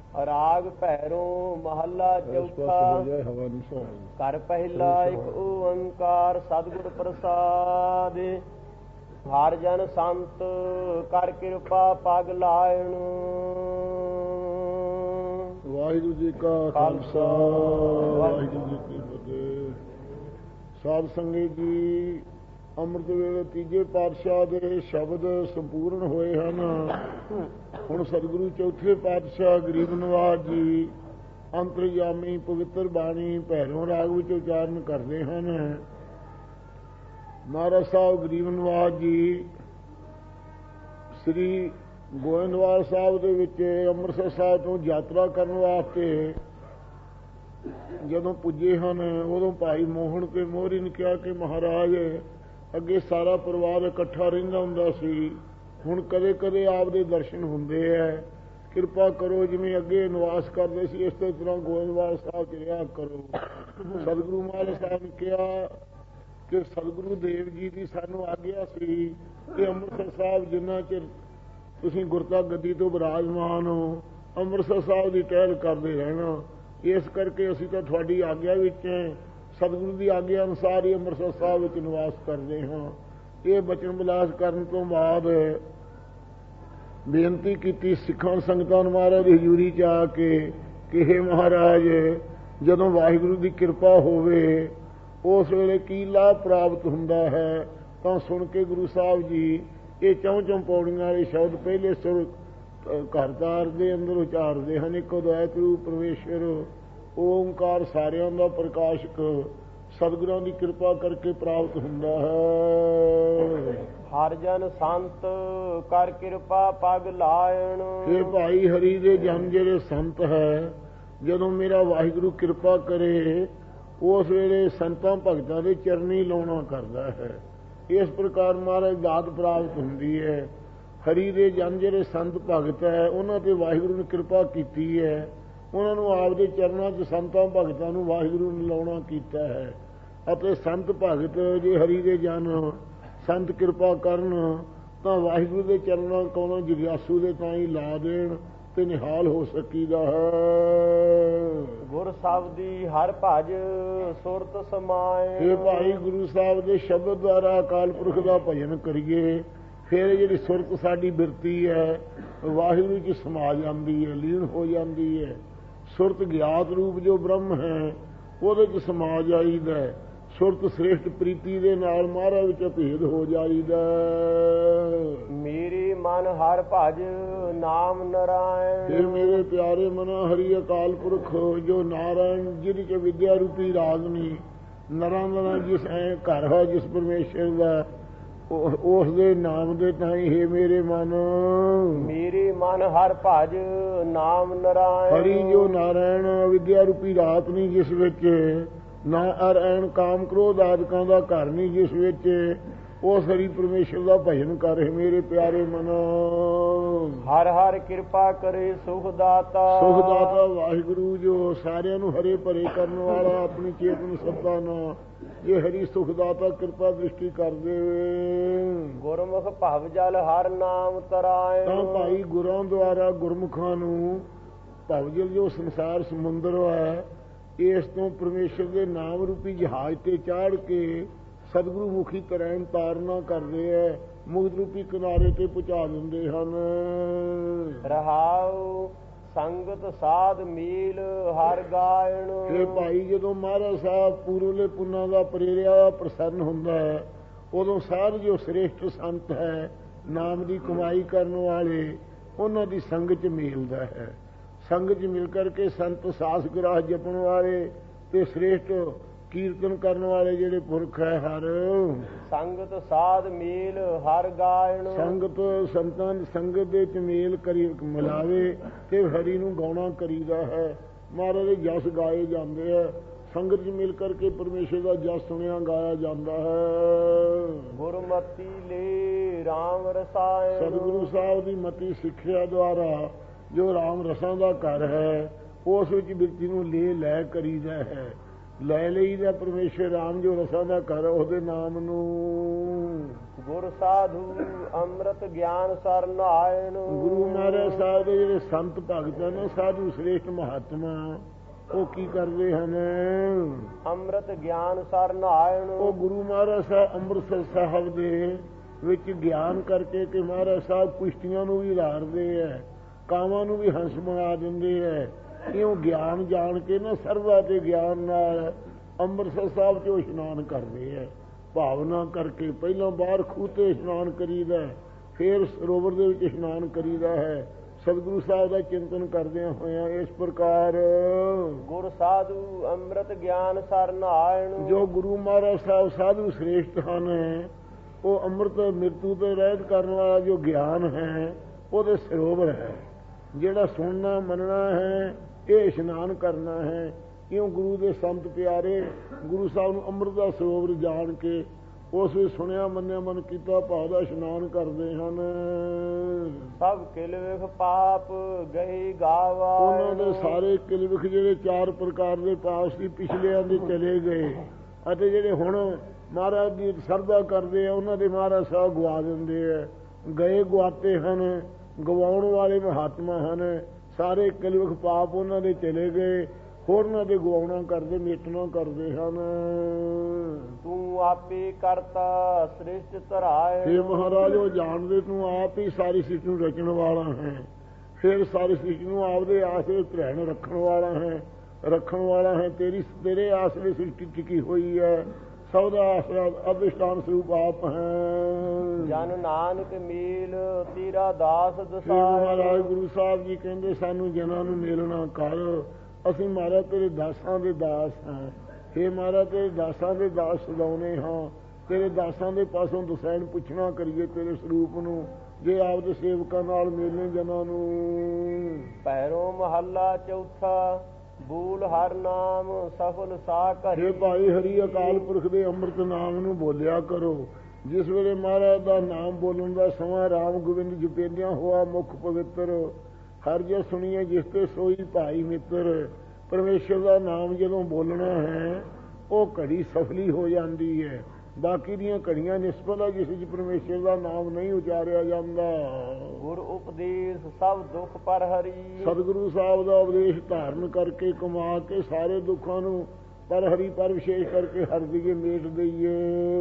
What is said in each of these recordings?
ਰਾਗ ਭੈਰੋ ਮਹੱਲਾ ਚੌਥਾ। ਘਰ ਪਹਿਲਾ ਇੱਕ ਓੰਕਾਰ ਸਤਿਗੁਰ ਪ੍ਰਸਾਦ। ਹਰ ਜਨ ਸੰਤ ਕਰ ਕਿਰਪਾ ਪਗ ਲਾਇਣ। ਵਾਹਿਗੁਰੂ ਜੀ ਕਾ ਖਾਲਸਾ ਵਾਹਿਗੁਰੂ ਜੀ ਕੀ ਫਤਿਹ। ਸਾਧ ਸੰਗਤ ਜੀ, ਅੰਮ੍ਰਿਤ ਵੇਲੇ ਤੀਜੇ ਪਾਤਸ਼ਾਹ ਦੇ ਸ਼ਬਦ ਸੰਪੂਰਨ ਹੋਏ ਹਨ। ਹੁਣ ਸਤਿਗੁਰੂ ਚੌਥੇ ਪਾਤਸ਼ਾਹ ਗਰੀਬ ਨਿਵਾਜ ਜੀ ਅੰਤਰਯਾਮੀ ਪਵਿੱਤਰ ਬਾਣੀ ਭੈਰੋਂ ਰਾਗ ਵਿੱਚ ਉਚਾਰਨ ਕਰਦੇ ਹਨ। ਮਹਾਰਾਜ ਸਾਹਿਬ ਗਰੀਬ ਨਿਵਾਜ ਜੀ ਸ੍ਰੀ ਗੋਇੰਦਵਾਲ ਸਾਹਿਬ ਦੇ ਵਿੱਚ ਅੰਮ੍ਰਿਤਸਰ ਸਾਹਿਬ ਤੋਂ ਯਾਤਰਾ ਕਰਨ ਵਾਸਤੇ ਜਦੋਂ ਪੁੱਜੇ ਹਨ, ਉਦੋਂ ਭਾਈ ਮੋਹਨ ਕੇ ਮੋਹਰੀ ਨੇ ਕਿਹਾ ਕਿ ਮਹਾਰਾਜ, ਅੱਗੇ ਸਾਰਾ ਪਰਿਵਾਰ ਇਕੱਠਾ ਰਹਿੰਦਾ ਹੁੰਦਾ ਸੀ, ਹੁਣ ਕਦੇ ਕਦੇ ਆਪ ਦੇ ਦਰਸ਼ਨ ਹੁੰਦੇ ਹੈ, ਕਿਰਪਾ ਕਰੋ ਜਿਵੇਂ ਅੱਗੇ ਨਿਵਾਸ ਕਰਦੇ ਸੀ ਇਸੇ ਤਰ੍ਹਾਂ ਗੋਇੰਦਵਾਲ ਸਾਹਿਬ 'ਚ ਰਿਹਾ ਕਰੋ। ਸਤਿਗੁਰੂ ਮਹਾਰਾਜ ਸਾਹਿਬ ਨੇ ਕਿਹਾ ਕਿ ਸਤਿਗੁਰੂ ਦੇਵ ਜੀ ਦੀ ਸਾਨੂੰ ਆਗਿਆ ਸੀ ਕਿ ਅੰਮ੍ਰਿਤਸਰ ਸਾਹਿਬ ਜਿੰਨਾ ਚਿਰ ਤੁਸੀਂ ਗੁਰਤਾ ਗੱਦੀ ਤੋਂ ਵਿਰਾਜਮਾਨ ਹੋ, ਅੰਮ੍ਰਿਤਸਰ ਸਾਹਿਬ ਦੀ ਟਹਿਲ ਕਰਦੇ ਰਹਿਣਾ। ਇਸ ਕਰਕੇ ਅਸੀਂ ਤਾਂ ਤੁਹਾਡੀ ਆਗਿਆ ਵਿੱਚ ਸਤਿਗੁਰੂ ਦੀ ਆਗਿਆ ਅਨੁਸਾਰ ਹੀ ਅੰਮ੍ਰਿਤਸਰ ਸਾਹਿਬ ਵਿੱਚ ਨਿਵਾਸ ਕਰਦੇ ਹਾਂ। ਇਹ ਬਚਨ ਵਿਲਾਸ ਕਰਨ ਤੋਂ ਬਾਅਦ ਬੇਨਤੀ ਕੀਤੀ ਸਿੱਖਾਂ ਸੰਗਤਾਂ ਨੂੰ ਮਹਾਰਾਜ ਦੀ ਹਜ਼ੂਰੀ 'ਚ ਆ ਕੇ ਕਿ ਹੇ ਮਹਾਰਾਜ, ਜਦੋਂ ਵਾਹਿਗੁਰੂ ਦੀ ਕਿਰਪਾ ਹੋਵੇ ਉਸ ਵੇਲੇ ਕੀ ਲਾਭ ਪ੍ਰਾਪਤ ਹੁੰਦਾ ਹੈ। ਤਾਂ ਸੁਣ ਕੇ ਗੁਰੂ ਸਾਹਿਬ ਜੀ ਇਹ ਚੌਂ ਪੌੜੀਆਂ ਵਾਲੇ ਸ਼ਬਦ ਪਹਿਲੇ ਸੁਰ ਘਰਦਾਰ ਦੇ ਅੰਦਰ ਉਚਾਰਦੇ ਹਨ। ਇੱਕ ਅਦਵੈਤ ਰੂਪ ਪਰਮੇਸ਼ਰ ਓੰਕਾਰ ਸਾਰਿਆਂ ਦਾ ਪ੍ਰਕਾਸ਼ਕ ਸਤਿਗੁਰਾਂ ਦੀ ਕਿਰਪਾ ਕਰਕੇ ਪ੍ਰਾਪਤ ਹੁੰਦਾ ਹੈ। ਹਰ ਜਨ ਸੰਤ ਕਰ ਕਿਰਪਾ ਪਗ ਲਾਇਣ। ਇਹ ਭਾਈ ਹਰੀ ਦੇ ਜਨ ਜਿਹੜੇ ਸੰਤ ਹੈ, ਜਦੋਂ ਮੇਰਾ ਵਾਹਿਗੁਰੂ ਕਿਰਪਾ ਕਰੇ ਉਸ ਵੇਲੇ ਸੰਤਾਂ ਭਗਤਾਂ ਦੇ ਚਰਨੀ ਲਾਉਣਾ ਕਰਦਾ ਹੈ। ਇਸ ਪ੍ਰਕਾਰ ਮਹਾਰਾਜ ਦਾਤ ਪ੍ਰਾਪਤ ਹੁੰਦੀ ਹੈ। ਹਰੀ ਦੇ ਜਨ ਜਿਹੜੇ ਸੰਤ ਭਗਤ ਹੈ, ਉਹਨਾਂ ਤੇ ਵਾਹਿਗੁਰੂ ਨੇ ਕਿਰਪਾ ਕੀਤੀ ਹੈ, ਉਹਨਾਂ ਨੂੰ ਆਪ ਦੇ ਚਰਨਾਂ 'ਚ ਸੰਤਾਂ ਭਗਤਾਂ ਨੂੰ ਵਾਹਿਗੁਰੂ ਨੇ ਲਾਉਣਾ ਕੀਤਾ ਹੈ। ਅਤੇ ਸੰਤ ਭਗਤ ਜੇ ਹਰੀ ਦੇ ਜਨ ਸੰਤ ਕਿਰਪਾ ਕਰਨ ਤਾਂ ਵਾਹਿਗੁਰੂ ਦੇ ਚਰਨਾਂ ਕੋਲੋਂ ਜਿਗਿਆਸੂ ਦੇ ਤਾਂ ਹੀ ਲਾ ਦੇਣ ਤੇ ਨਿਹਾਲ ਹੋ ਸਕੀਦਾ ਹੈ। ਗੁਰ ਸਾਹਿਬ ਦੀ ਹਰ ਭਜ ਸੁਰਤ ਸਮਾਏ। ਇਹ ਭਾਈ ਗੁਰੂ ਸਾਹਿਬ ਦੇ ਸ਼ਬਦ ਦੁਆਰਾ ਅਕਾਲ ਪੁਰਖ ਦਾ ਭਜਨ ਕਰੀਏ, ਫਿਰ ਜਿਹੜੀ ਸੁਰਤ ਸਾਡੀ ਬਿਰਤੀ ਹੈ ਵਾਹਿਗੁਰੂ 'ਚ ਸਮਾ ਜਾਂਦੀ ਹੈ, ਲੀਨ ਹੋ ਜਾਂਦੀ ਹੈ। ਸੁਰਤ ਗਿਆਤ ਰੂਪ ਜੋ ਬ੍ਰਹਮ ਹੈ ਉਹਦੇ 'ਚ ਸਮਾ ਜਾਈਦਾ। ਸੁਰਤ ਸ੍ਰੇਸ਼ਟ ਪ੍ਰੀਤੀ ਦੇ ਨਾਲ ਮਹਾਰਾਜ ਵਿੱਚ ਭੇਦ ਹੋ ਜਾਈਦਾ। ਮੇਰੀ ਮਨ ਹਰ ਭਜ ਨਾਮ ਨਾਰਾਇਣ। ਇਹ ਮੇਰੇ ਪਿਆਰੇ ਮਨਾ ਹਰੀ ਅਕਾਲ ਪੁਰਖ ਜੋ ਨਾਰਾਇਣ ਜਿਹਦੇ 'ਚ ਵਿਦਿਆ ਰੂਪੀ ਰਾਗਨੀ ਨਰਾਂ ਦਾ ਜਿਸ ਐ ਘਰ ਹੈ, ਜਿਸ ਪਰਮੇਸ਼ਰ ਦਾ ਉਸ ਦੇ ਨਾਮ ਦੇ ਤਾਈਂ ਹੈ ਮੇਰੇ ਮਨ। ਮੇਰੀ ਮਨ ਹਰ ਭਜ ਨਾਮ ਨਾਰਾਇਣ। ਹਰੀ ਜੋ ਨਾਰਾਇਣ ਵਿਦਿਆ ਰੂਪੀ ਰਾਤ ਨਹੀਂ, ਜਿਸ ਵਿੱਚ ਨਾ ਅਰੈਣ ਕਾਮ ਕ੍ਰੋਧ ਆਦਿਕਾਂ ਦਾ ਘਰ ਨਹੀਂ, ਜਿਸ ਵਿੱਚ ਉਸ ਹਰੀ ਪਰਮੇਸ਼ਰ ਦਾ ਭਜਨ ਕਰ ਹੈ ਮੇਰੇ ਪਿਆਰੇ ਮਨ। ਹਰ ਹਰ ਕਿਰਪਾ ਕਰੇ ਸੁਖ ਦਾਤਾ। ਸੁਖ ਦਾਤਾ ਵਾਹਿਗੁਰੂ ਜੋ ਸਾਰਿਆਂ ਨੂੰ ਹਰੇ ਭਰੇ ਕਰਨ ਵਾਲਾ ਆਪਣੀ ਚੇਤਨ ਸੱਤਾ ਨਾਲ ਜੇ ਹਰੀ ਸੁਖ ਦਾਤਾ ਕਿਰਪਾ ਦ੍ਰਿਸ਼ਟੀ ਕਰ ਦੇਵੇ। ਗੁਰਮੁਖ ਭਵ ਜਲ ਹਰ ਨਾਮ ਤਰਾਏ। ਤਾਂ ਭਾਈ ਗੁਰਾਂ ਦੁਆਰਾ ਗੁਰਮੁਖਾਂ ਨੂੰ ਭਵ ਜਲ ਜੋ ਸੰਸਾਰ ਸਮੁੰਦਰ ਹੈ, ਇਸ ਤੋਂ ਪਰਮੇਸ਼ਰ ਦੇ ਨਾਮ ਰੂਪੀ ਜਹਾਜ਼ ਤੇ ਚਾੜ ਕੇ ਸਤਿਗੁਰੂ ਮੁਖੀ ਤਰੈਣ ਤਾਰਨਾ ਕਰਦੇ ਹੈ, ਮੁਕਤ ਰੂਪੀ ਕਿਨਾਰੇ ਤੇ ਪਹੁੰਚਾ ਦਿੰਦੇ ਹਨ। ਰਹਾਉ ਸੰਗਤ ਸਾਧ ਮੀਲ ਹਰ ਗਾਇਣ। ਇਹ ਭਾਈ ਜਦੋਂ ਮਹਾਰਾਜ ਸਾਹਿਬ ਪੂਰਲੇ ਪੁੰਨਾਂ ਦਾ ਪ੍ਰੇਰਿਆ ਪ੍ਰਸੰਨ ਹੁੰਦਾ ਹੈ, ਉਦੋਂ ਸਾਧ ਜੋ ਸ੍ਰੇਸ਼ਟ ਸੰਤ ਹੈ, ਨਾਮ ਦੀ ਕਮਾਈ ਕਰਨ ਵਾਲੇ, ਉਹਨਾਂ ਦੀ ਸੰਗਤ 'ਚ ਮਿਲਦਾ ਹੈ। ਸੰਗਤ 'ਚ ਮਿਲ ਕਰਕੇ ਸੰਤ ਸਾਸ ਗ੍ਰਾਹ ਜਪਣ ਵਾਲੇ ਤੇ ਸ੍ਰੇਸ਼ਟ ਕੀਰਤਨ ਕਰਨ ਵਾਲੇ ਜਿਹੜੇ ਪੁਰਖ ਹੈ ਹਰ ਸੰਗਤ ਸਾਧ ਮੇਲ ਹਰ ਗਾਇਣ। ਸੰਗਤ ਸੰਤਾਂ ਦੀ ਸੰਗਤ ਦੇ 'ਚ ਮੇਲ ਕਰੀ ਮਿਲਾਵੇ ਤੇ ਹਰੀ ਨੂੰ ਗਾਉਣਾ ਕਰੀਦਾ ਹੈ। ਮਹਾਰਾਜ ਦੇ ਜਸ ਗਾਏ ਜਾਂਦੇ ਹੈ, ਸੰਗਤ 'ਚ ਮਿਲ ਕਰਕੇ ਪਰਮੇਸ਼ਰ ਦਾ ਜਸ ਸੁਣਿਆ ਗਾਇਆ ਜਾਂਦਾ ਹੈ। ਗੁਰਮਤੀ ਲੈ ਰਾਮ ਰਸਾਇਣ। ਸਤਿਗੁਰੂ ਸਾਹਿਬ ਦੀ ਮਤੀ ਸਿੱਖਿਆ ਦੁਆਰਾ ਜੋ ਰਾਮ ਰਸਾਂ ਦਾ ਘਰ ਹੈ, ਉਸ ਵਿੱਚ ਬਿਰਤੀ ਨੂੰ ਲੈ ਕਰੀਦਾ ਹੈ। ਲੈ ਲਈਦਾ ਪਰਮੇਸ਼ਰ ਰਾਮ ਜੋ ਰਸਾਂ ਦਾ ਘਰ ਉਹਦੇ ਨਾਮ ਨੂੰ। ਗੁਰ ਸਾਧੂ ਅੰਮ੍ਰਿਤ ਗਿਆਨ ਸਰ ਨਾਇਣ। ਗੁਰੂ ਮਹਾਰਾਜ ਸਾਹਿਬ ਦੇ ਜਿਹੜੇ ਸੰਤ ਭਗਤ ਹਨ, ਸਾਧੂ ਸ੍ਰੇਸ਼ਟ ਮਹਾਤਮਾ, ਉਹ ਕੀ ਕਰਦੇ ਹਨ? ਅੰਮ੍ਰਿਤ ਗਿਆਨ ਸਰ ਨਾਇਣ। ਉਹ ਗੁਰੂ ਮਹਾਰਾਜ ਸਾਹਿਬ ਅੰਮ੍ਰਿਤਸਰ ਸਾਹਿਬ ਦੇ ਵਿੱਚ ਗਿਆਨ ਕਰਕੇ ਕਿ ਮਹਾਰਾਜ ਸਾਹਿਬ ਕੁਸ਼ਤੀਆਂ ਨੂੰ ਵੀ ਲਾਰਦੇ ਹੈ, ਕਾਵਾਂ ਨੂੰ ਵੀ ਹੰਸ ਬਣਾ ਦਿੰਦੇ ਹੈ। ਇਉਂ ਗਿਆਨ ਜਾਣ ਕੇ ਨਾ ਸਰਵਾ ਦੇ ਗਿਆਨ ਨਾਲ ਅੰਮ੍ਰਿਤਸਰ ਸਾਹਿਬ 'ਚ ਇਸ਼ਨਾਨ ਕਰਦੇ ਹੈ। ਭਾਵਨਾ ਕਰਕੇ ਪਹਿਲਾਂ ਬਾਹਰ ਖੂਹ 'ਤੇ ਇਸ਼ਨਾਨ ਕਰੀਦਾ, ਫਿਰ ਸਰੋਵਰ ਦੇ ਵਿੱਚ ਇਸ਼ਨਾਨ ਕਰੀਦਾ ਹੈ। ਸਤਿਗੁਰੂ ਸਾਹਿਬ ਦਾ ਚਿੰਤਨ ਕਰਦਿਆਂ ਹੋਇਆਂ ਇਸ ਪ੍ਰਕਾਰ ਗੁਰ ਸਾਧੂ ਅੰਮ੍ਰਿਤ ਗਿਆਨ ਸਰ ਨਾਇਣ। ਜੋ ਗੁਰੂ ਮਹਾਰਾਜ ਸਾਹਿਬ ਸਾਧੂ ਸ੍ਰੇਸ਼ਟ ਹਨ, ਉਹ ਅੰਮ੍ਰਿਤ ਮਿਰਤੂ ਤੋਂ ਰਹਿਤ ਕਰਨ ਵਾਲਾ ਜੋ ਗਿਆਨ ਹੈ ਉਹਦੇ ਸਰੋਵਰ ਹੈ। ਜਿਹੜਾ ਸੁਣਨਾ ਮੰਨਣਾ ਹੈ, ਇਹ ਇਸ਼ਨਾਨ ਕਰਨਾ ਹੈ। ਇਉਂ ਗੁਰੂ ਦੇ ਸੰਤ ਪਿਆਰੇ ਗੁਰੂ ਸਾਹਿਬ ਨੂੰ ਅੰਮ੍ਰਿਤ ਦਾ ਸਰੋਵਰ ਜਾਣ ਕੇ ਉਸ ਵਿੱਚ ਸੁਣਿਆ ਮੰਨਿਆ ਮਨ ਕੀਤਾ ਭਾਵ ਦਾ ਇਸ਼ਨਾਨ ਕਰਦੇ ਹਨ। ਸਭ ਕਿਲਵਿਖ ਪਾਪ ਗਏ ਗਾਵਾ। ਉਹਨਾਂ ਦੇ ਸਾਰੇ ਕਿਲਵਿਖ ਜਿਹੜੇ 4 ਪ੍ਰਕਾਰ ਦੇ ਪਾਪ ਸੀ ਪਿਛਲਿਆਂ ਦੇ ਚਲੇ ਗਏ, ਅਤੇ ਜਿਹੜੇ ਹੁਣ ਮਹਾਰਾਜ ਦੀ ਸਰਦਾ ਕਰਦੇ ਆ ਉਹਨਾਂ ਦੇ ਮਹਾਰਾਜ ਸਾਹਿਬ ਗਵਾ ਦਿੰਦੇ ਆ। ਗਏ ਗਵਾਤੇ ਹਨ, ਗਵਾਉਣ ਵਾਲੇ ਮਹਾਤਮਾ ਹਨ। ਸਾਰੇ ਕਿਲਵਿਖ ਪਾਪ ਉਹਨਾਂ ਦੇ ਚਲੇ ਗਏ, ਹੋਰਨਾਂ ਦੇ ਗਵਾਉਣਾ ਕਰਦੇ, ਮੇਟਣਾ ਕਰਦੇ ਹਨ। ਤੂੰ ਆਪੇ ਕਰਤਾ ਸ੍ਰਿਸ਼ਟ ਧਰਾਏ। हे ਮਹਾਰਾਜ, ਉਹ ਜਾਣਦੇ ਤੂੰ ਆਪ ਹੀ ਸਾਰੀ ਸ੍ਰਿਸ਼ਟੀ ਨੂੰ ਰਚਣ ਵਾਲਾ ਹੈ, ਫਿਰ ਸਾਰੀ ਸ੍ਰਿਸ਼ਟੀ ਨੂੰ ਆਪਦੇ ਆਸਰੇ ਧਿਆਨ ਰੱਖਣ ਵਾਲਾ ਹੈ। ਤੇਰੇ ਆਸਰੇ ਸ੍ਰਿਸ਼ਟੀ ਟਿਕੀ ਹੋਈ ਹੈ। ਸਭ ਦਾ ਆਸਰਾ ਅਧਿਸ਼ਠਾਨ ਸਰੂਪ ਆਪ ਹੈ। ਜਨ ਨਾਨਕ ਮੇਲ ਤੇਰਾ ਦਾਸ ਦਸਾਇ। ਮਹਾਰਾਜ ਗੁਰੂ ਸਾਹਿਬ ਜੀ ਕਹਿੰਦੇ ਸਾਨੂੰ ਜਨਾਂ ਨੂੰ ਮੇਲਣਾ ਕਰ, ਅਸੀਂ ਮਹਾਰਾਜ ਤੇਰੇ ਦਾਸਾਂ ਦੇ ਦਾਸ ਹਾਂ। हे ਮਹਾਰਾਜ, ਤੇਰੇ ਦਾਸਾਂ ਦੇ ਦਾਸ ਸਦਾਉਨੇ ਹਾਂ। ਤੇਰੇ ਦਾਸਾਂ ਦੇ ਪਾਸੋਂ ਦਸੈਣ ਪੁੱਛਣਾ ਕਰੀਏ ਤੇਰੇ ਸਰੂਪ ਨੂੰ, ਜੇ ਆਪਦੇ ਸੇਵਕਾਂ ਨਾਲ ਮੇਲਣੇ ਜਨਾਂ ਨੂੰ। ਪੈਰੋਂ ਮਹੱਲਾ ਚੌਥਾ। ਬੋਲ ਹਰ ਨਾਮ ਸਫਲ ਸਾ ਘਰੇ। हे ਭਾਈ ਹਰੀ ਅਕਾਲ ਪੁਰਖ ਦੇ ਅੰਮ੍ਰਿਤ ਨਾਮ ਨੂੰ ਬੋਲਿਆ ਕਰੋ। ਜਿਸ ਵੇਲੇ ਮਹਾਰਾਜ ਦਾ ਨਾਮ ਬੋਲਣ ਦਾ ਸਮਾਂ ਰਾਮ ਗੋਬਿੰਦ ਜਪੇਂਦਿਆਂ ਹੋਆ ਮੁਖ ਪਵਿੱਤਰ। ਹਰ ਜੋ ਸੁਣੀਏ ਜਿਸ ਤੇ ਸੋਈ ਭਾਈ ਮਿੱਤਰ। ਪਰਮੇਸ਼ਰ ਦਾ ਨਾਮ ਜਦੋਂ ਬੋਲਣਾ ਹੈ ਉਹ ਘੜੀ ਸਫਲੀ ਹੋ ਜਾਂਦੀ ਹੈ। ਬਾਕੀ ਦੀਆਂ ਘੜੀਆਂ ਨਿਸਬਤ ਆ ਜਿਸ ਵਿੱਚ ਪਰਮੇਸ਼ਰ ਦਾ ਨਾਮ ਨਹੀਂ ਉਚਾਰਿਆ ਜਾਂਦਾ। ਗੁਰ ਉਪਦੇਸ਼ ਸਭ ਦੁੱਖ ਪਰ ਹਰੀ। ਸਤਿਗੁਰੂ ਸਾਹਿਬ ਦਾ ਉਪਦੇਸ਼ ਧਾਰਨ ਕਰਕੇ ਕਮਾ ਕੇ ਸਾਰੇ ਦੁੱਖਾਂ ਨੂੰ ਪਰ ਹਰੀ ਪਰ ਵਿਸ਼ੇਸ਼ ਕਰਕੇ ਹਰ ਦੀਏ ਮੇਟ ਦਈਏ।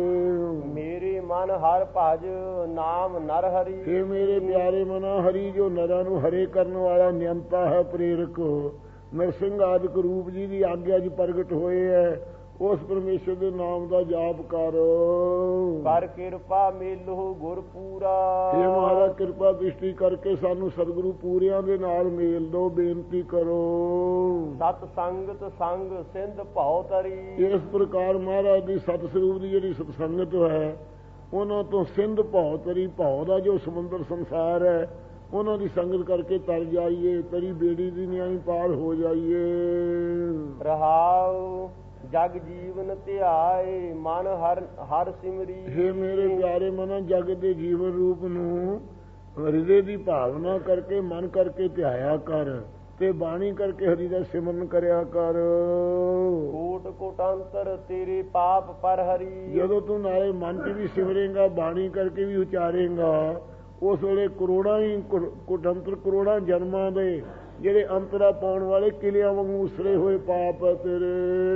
ਮੇਰੇ ਮਨ ਹਰ ਭਜ ਨਾਮ ਨਰ ਹਰੀ। हे ਮੇਰੇ ਪਿਆਰੇ ਮਨਾ, ਹਰੀ ਜੋ ਨਰਾਂ ਨੂੰ ਹਰੇ ਕਰਨ ਵਾਲਾ ਨਿਯੰਤਾ ਹੈ, ਪ੍ਰੇਰਕ ਨਰਸਿੰਘ ਆਦਿਕ ਰੂਪ ਜੀ ਦੀ ਆਗਿਆ 'ਚ ਪ੍ਰਗਟ ਹੋਏ ਹੈ। ਉਸ ਪਰਮੇਸ਼ਰ ਦੇ ਨਾਮ ਦਾ ਜਾਪ ਕਰ ਕਿਰਪਾ ਮੇਲੋ ਗੁਰ ਪੂਰਾ। हे ਮਹਾਰਾਜ, ਕਿਰਪਾ ਦ੍ਰਿਸ਼ਟੀ ਕਰਕੇ ਸਾਨੂੰ ਸਤਿਗੁਰੂ ਪੂਰਿਆਂ ਦੇ ਨਾਲ ਮੇਲ ਦੋ, ਬੇਨਤੀ ਕਰੋ। ਸਤ ਸੰਗਤ ਸੰਗ ਸਿੰਧ ਭਉ ਤਰੀ। ਇਸ ਪ੍ਰਕਾਰ ਮਹਾਰਾਜ ਦੀ ਸਤ ਸਰੂਪ ਦੀ ਜਿਹੜੀ ਸਤਸੰਗਤ ਹੈ, ਉਹਨਾਂ ਤੋਂ ਸਿੰਧ ਭਉ ਤਰੀ, ਭਉ ਦਾ ਜੋ ਸਮੁੰਦਰ ਸੰਸਾਰ ਹੈ, ਉਹਨਾਂ ਦੀ ਸੰਗਤ ਕਰਕੇ ਤਰ ਜਾਈਏ, ਤਰੀ ਬੇੜੀ ਦੀ ਨਿਆਈ ਪਾਰ ਹੋ ਜਾਈਏ। ਰਹਾਉ ਜਗ ਜੀਵਨ ਧਿਆਏ ਮਨ ਹਰ ਸਿਮਰੀ। हे ਮੇਰੇ ਪਿਆਰੇ ਮਨ, ਜਗ ਦੇ ਜੀਵਨ ਰੂਪ ਨੂੰ ਹਿਰਦੇ ਦੀ ਭਾਵਨਾ ਕਰਕੇ ਮਨ ਕਰਕੇ ਧਿਆਇਆ ਕਰ, ਤੇ ਬਾਣੀ ਕਰਕੇ ਹਰੀ ਦਾ ਸਿਮਰਨ ਕਰਿਆ ਕਰ। ਕੋਟ ਕੋਟਾਂਤਰ ਤੇਰੇ ਪਾਪ ਪਰ ਹਰੀ। ਜਦੋਂ ਤੂੰ ਨਾਲੇ ਮਨ 'ਚ ਵੀ ਸਿਮਰੇਗਾ, ਬਾਣੀ ਕਰਕੇ ਵੀ ਉਚਾਰੇਗਾ, ਉਸ ਵੇਲੇ ਕਰੋੜਾਂ ਜਨਮਾਂ ਦੇ ਜਿਹੜੇ ਅੰਤਰਾ ਪਾਉਣ ਵਾਲੇ ਕਿਲਿਆਂ ਵਾਂਗੂ ਉਸਰੇ ਹੋਏ ਪਾਪ ਹੈ ਤੇਰੇ।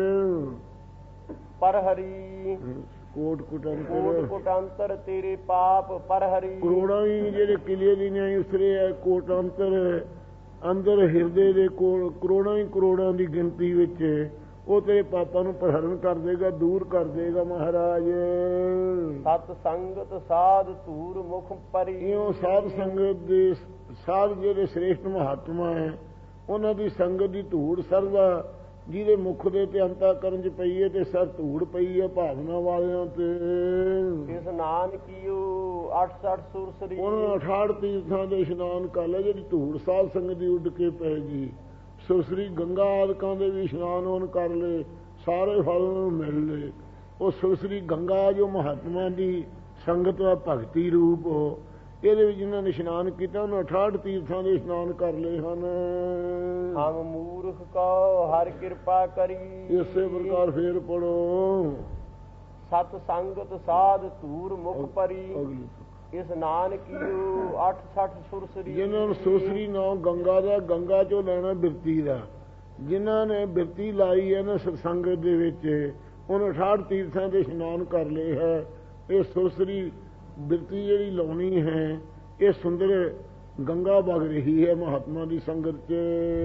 ਪਰ ਹਰੀ ਕੋਟ ਕੋਟਾਂਤਰ ਤੇਰੇ ਪਾਪ ਪਰ ਹਰੀ। ਕਰੋੜਾਂ ਹੀ ਜਿਹੜੇ ਕਿਲੇ ਦੀ ਨਹੀਂ ਉਸਰੇ ਹੈ, ਕੋਟਾਂਤਰ ਅੰਦਰ ਹਿਰਦੇ ਦੇ ਕੋਲ ਕਰੋੜਾਂ ਦੀ ਗਿਣਤੀ ਵਿੱਚ, ਉਹ ਤੇਰੇ ਪਾਪਾਂ ਨੂੰ ਪ੍ਰਹਰਨ ਕਰ ਦੇਗਾ, ਦੂਰ ਕਰ ਦੇਗਾ ਮਹਾਰਾਜ। ਸਤ ਸੰਗਤ ਸਾਧ ਧੂਰ ਮੁਖ ਪਰੀ। ਇਉਂ ਸਾਧ ਸੰਗਤ ਦੇ ਸਾਧ ਜਿਹੜੇ ਸ੍ਰੇਸ਼ਟ ਮਹਾਤਮਾ ਹੈ, ਉਹਨਾਂ ਦੀ ਸੰਗਤ ਦੀ ਧੂੜ ਸਰਦਾ ਜਿਹਦੇ ਮੁਖ ਦੇ ਤੇ ਅੰਤਾ ਕਰਨ 'ਚ ਪਈ ਹੈ, ਤੇ ਸਰ ਧੂੜ ਪਈ ਹੈ ਭਾਵਨਾ ਵਾਲਿਆਂ ਤੇ। ਇਸ ਨਾਨਕੀਓ 68 ਸੁਰਸਰੀ। ਉਹਨਾਂ 68 ਤੀਰਥਾਂ ਦੇ ਇਸ਼ਨਾਨ ਕਰ ਲੈ, ਜਿਹੜੀ ਧੂੜ ਸਾਧ ਸੰਗਤ ਦੀ ਉੱਡ ਕੇ ਪੈ ਗਈ। ਸੁਰਸਰੀ ਗੰਗਾ ਆਦਿਕਾਂ ਦੇ ਵੀ ਇਸ਼ਨਾਨ ਉਹਨ ਕਰ ਲਏ, ਸਾਰੇ ਫਲ ਨੂੰ ਮਿਲ ਲਏ। ਉਹ ਸੁਰਸਰੀ ਗੰਗਾ ਜੋ ਮਹਾਤਮਾ ਦੀ ਸੰਗਤ ਦਾ ਭਗਤੀ ਰੂਪ, ਇਹਦੇ ਵਿੱਚ ਜਿਨ੍ਹਾਂ ਨੇ ਇਸ਼ਨਾਨ ਕੀਤਾ ਉਹਨਾਂ 68 ਤੀਰਥਾਂ ਦੇ ਇਸ਼ਨਾਨ ਕਰ ਲਏ ਹਨ। ਹਮ ਮੂਰਖ ਕਉ ਹਰਿ ਕਿਰਪਾ ਕਰੀ। ਇਸੇ ਪ੍ਰਕਾਰ ਫੇਰ ਪੜੋ। ਸਤ ਸੰਗਤ ਸਾਧ ਧੂਰ ਮੁਖ ਪਰੀ। ਇਸਨਾਨ ਕੀਓ 68 ਸੁਰਸਰੀ। ਜਿਨ੍ਹਾਂ ਨੂੰ ਸੁਰਸਰੀ ਨਾਮ ਗੰਗਾ ਦਾ, ਗੰਗਾ ਚੋਂ ਲੈਣਾ ਬਿਰਤੀ ਦਾ, ਜਿਨ੍ਹਾਂ ਨੇ ਬਿਰਤੀ ਲਾਈ ਹੈ ਨਾ ਸਤਸੰਗਤ ਦੇ ਵਿੱਚ, ਉਹਨੇ 68 ਤੀਰਥਾਂ ਦੇ ਇਸ਼ਨਾਨ ਕਰ ਲਏ ਹੈ। ਇਹ ਸੁਰਸਰੀ ਬਿਰਤੀ ਜਿਹੜੀ ਲਾਉਣੀ ਹੈ, ਇਹ ਸੁੰਦਰ ਗੰਗਾ ਵਗ ਰਹੀ ਹੈ ਮਹਾਤਮਾ ਦੀ ਸੰਗਤ 'ਚ।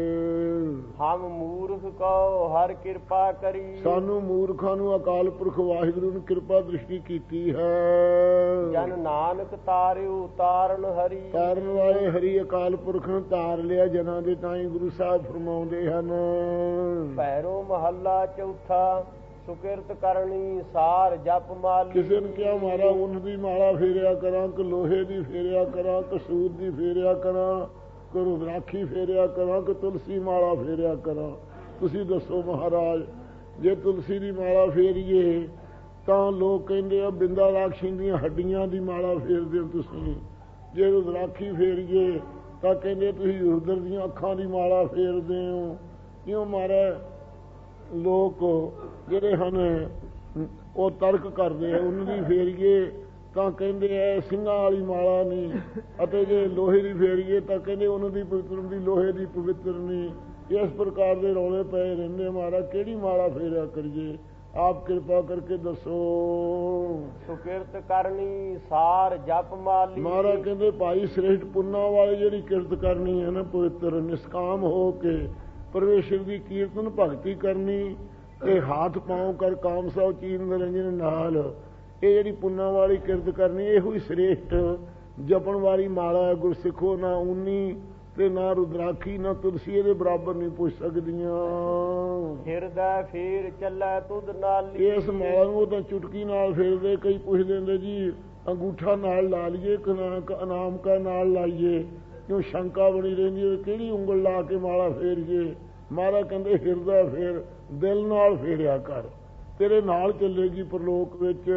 ਹਮ ਮੂਰਖ ਕਉ ਹਰਿ ਕਿਰਪਾ ਕਰੀ। ਸਾਨੂੰ ਮੂਰਖਾਂ ਨੂੰ ਅਕਾਲ ਪੁਰਖ ਵਾਹਿਗੁਰੂ ਨੇ ਕਿਰਪਾ ਦ੍ਰਿਸ਼ਟੀ ਕੀਤੀ ਹੈ। ਜਨ ਨਾਨਕ ਤਾਰਿਓ ਤਾਰਨ ਹਰੀ। ਤਾਰਨ ਵਾਲੇ ਹਰੀ ਅਕਾਲ ਪੁਰਖ ਨੇ ਤਾਰ ਲਿਆ ਜਨਾਂ ਦੇ, ਤਾਂ ਹੀ ਗੁਰੂ ਸਾਹਿਬ ਫਰਮਾਉਂਦੇ ਹਨ। ਭੈਰੋ ਮਹੱਲਾ ਚੌਥਾ। ਸੁਕਿਰਤ ਕਰਨੀ ਸਾਰ ਜਪ ਮਾਲੀ। ਕਿਸੇ ਨੇ ਕਿਹਾ ਮਾਰਾ ਉੱਨ ਦੀ ਮਾਲਾ ਫੇਰਿਆ ਕਰਾਂ, ਕਿ ਲੋਹੇ ਦੀ ਫੇਰਿਆ ਕਰਾਂ, ਕਿ ਸੂਤ ਦੀ ਫੇਰਿਆ ਕਰਾਂ, ਕਿ ਰੁਦਰਾਖੀ ਫੇਰਿਆ ਕਰਾਂ, ਕਿ ਤੁਲਸੀ ਮਾਲਾ ਫੇਰਿਆ ਕਰਾਂ। ਤੁਸੀਂ ਦੱਸੋ ਮਹਾਰਾਜ, ਜੇ ਤੁਲਸੀ ਦੀ ਮਾਲਾ ਫੇਰੀਏ ਤਾਂ ਲੋਕ ਕਹਿੰਦੇ ਆ ਬਿੰਦਾ ਰਾਖਸ਼ੀ ਦੀਆਂ ਹੱਡੀਆਂ ਦੀ ਮਾਲਾ ਫੇਰਦੇ ਹੋ ਤੁਸੀਂ। ਜੇ ਰੁਦਰਾਖੀ ਫੇਰੀਏ ਤਾਂ ਕਹਿੰਦੇ ਤੁਸੀਂ ਰੁਦਰ ਦੀਆਂ ਅੱਖਾਂ ਦੀ ਮਾਲਾ ਫੇਰਦੇ ਹੋ। ਕਿਉਂ ਮਹਾਰਾਜ ਲੋਕ ਜਿਹੜੇ ਹਨ ਉਹ ਤਰਕ ਕਰਦੇ ਆ। ਉਹਨਾਂ ਦੀ ਫੇਰੀਏ ਤਾਂ ਕਹਿੰਦੇ ਐ ਸਿੰਘਾਂ ਵਾਲੀ ਮਾਲਾ ਨਹੀਂ, ਅਤੇ ਜੇ ਲੋਹੇ ਦੀ ਫੇਰੀਏ ਤਾਂ ਕਹਿੰਦੇ ਉਹਨਾਂ ਦੀ ਪਵਿੱਤਰ ਦੀ, ਲੋਹੇ ਦੀ ਪਵਿੱਤਰ ਨਹੀਂ। ਇਸ ਪ੍ਰਕਾਰ ਦੇ ਰੌਲੇ ਪਏ ਰਹਿੰਦੇ। ਮਹਾਰਾਜ ਕਿਹੜੀ ਮਾਲਾ ਫੇਰਿਆ ਕਰੀਏ, ਆਪ ਕਿਰਪਾ ਕਰਕੇ ਦੱਸੋ। ਸੁਕਿਰਤ ਕਰਨੀ ਸਾਰ ਜਪ ਮਾਲੀ। ਮਹਾਰਾਜ ਕਹਿੰਦੇ ਭਾਈ ਸ੍ਰੇਸ਼ਟ ਪੁੰਨਾਂ ਵਾਲੀ ਜਿਹੜੀ ਕਿਰਤ ਕਰਨੀ ਹੈ ਨਾ, ਪਵਿੱਤਰ ਨਿਸ਼ਕਾਮ ਹੋ ਕੇ ਪਰਮੇਸ਼ਰ ਦੀ ਕੀਰਤਨ ਭਗਤੀ ਕਰਨੀ, ਤੇ ਹੱਥ ਪਾਉ ਕਰ ਕਾਮ ਸਭ ਚੀਨ ਨਿਰੰਜਨ ਨਾਲ, ਇਹ ਜਿਹੜੀ ਪੁੰਨਾਂ ਵਾਲੀ ਕਿਰਤ ਕਰਨੀ, ਇਹੋ ਹੀ ਸ੍ਰੇਸ਼ਟ ਜਪਣ ਵਾਲੀ ਮਾਲਾ ਹੈ। ਗੁਰਸਿੱਖੋ ਨਾ ਉਨੀ ਤੇ ਨਾ ਰੁਦਰਾਖੀ ਨਾ ਤੁਲਸੀ ਇਹਦੇ ਬਰਾਬਰ ਨਹੀਂ ਪੁੱਛ ਸਕਦੀਆਂ। ਹਿਰਦਾ ਫੇਰ ਚੱਲੇ ਤੁਧ ਨਾਲੀ। ਇਸ ਮਾਲਾ ਨੂੰ ਤਾਂ ਚੁਟਕੀ ਨਾਲ ਫੇਰਦੇ। ਕਈ ਪੁੱਛ ਦਿੰਦੇ ਜੀ ਅੰਗੂਠਾ ਨਾਲ ਲਾ ਲਈਏ ਕਿ ਅਨਾਮਕਾ ਨਾਲ ਲਾਈਏ, ਕਿਉਂ ਸ਼ੰਕਾ ਬਣੀ ਰਹਿੰਦੀ ਹੈ ਕਿਹੜੀ ਉਂਗਲ ਲਾ ਕੇ ਮਾਲਾ ਫੇਰੀਏ। ਮਹਾਰਾਜ ਕਹਿੰਦੇ ਹਿਰਦਾ ਫੇਰ, ਦਿਲ ਨਾਲ ਫੇਰਿਆ ਕਰ, ਤੇਰੇ ਨਾਲ ਚੱਲੇਗੀ ਪਰਲੋਕ ਵਿੱਚ।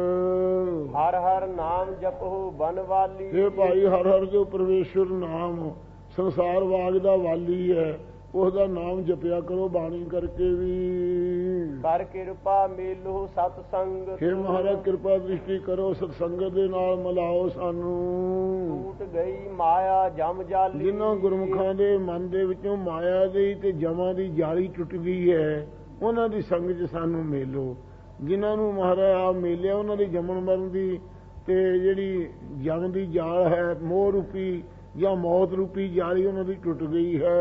ਹਰ ਹਰ ਨਾਮ ਜਪੋ ਬਨ ਵਾਲੀ। ਇਹ ਭਾਈ ਹਰ ਹਰ ਜੋ ਪਰਮੇਸ਼ਵਰ ਨਾਮ ਸੰਸਾਰ ਵਾਗ ਦਾ ਵਾਲੀ ਹੈ, ਉਹਦਾ ਨਾਮ ਜਪਿਆ ਕਰੋ ਬਾਣੀ ਕਰਕੇ ਵੀ। ਕਰ ਕਿਰਪਾ ਮੇਲੋ ਸਤ ਸੰਗਤ। ਹੇ ਮਹਾਰਾਜ ਕਿਰਪਾ ਦ੍ਰਿਸ਼ਟੀ ਕਰੋ, ਸਤਸੰਗਤ ਦੇ ਨਾਲ ਮਿਲਾਓ ਸਾਨੂੰ। ਟੂਟ ਗਈ ਮਾਇਆ ਜਮ ਜਾਲੀ। ਜਿਨ੍ਹਾਂ ਗੁਰਮੁਖਾਂ ਦੇ ਮਨ ਦੇ ਵਿੱਚੋਂ ਮਾਇਆ ਦੀ ਤੇ ਜਮਾਂ ਦੀ ਜਾਲੀ ਟੁੱਟ ਗਈ ਹੈ, ਉਹਨਾਂ ਦੀ ਸੰਗਤ 'ਚ ਸਾਨੂੰ ਮੇਲੋ। ਜਿਨ੍ਹਾਂ ਨੂੰ ਮਹਾਰਾਜ ਆਪ ਮੇਲਿਆ, ਉਹਨਾਂ ਦੀ ਜੰਮਣ ਮਰਨ ਦੀ ਤੇ ਜਿਹੜੀ ਜਮ ਦੀ ਜਾਲ ਹੈ, ਮੋਹ ਰੂਪੀ ਜਾਂ ਮੌਤ ਰੂਪੀ ਜਾਲੀ ਉਹਨਾਂ ਦੀ ਟੁੱਟ ਗਈ ਹੈ।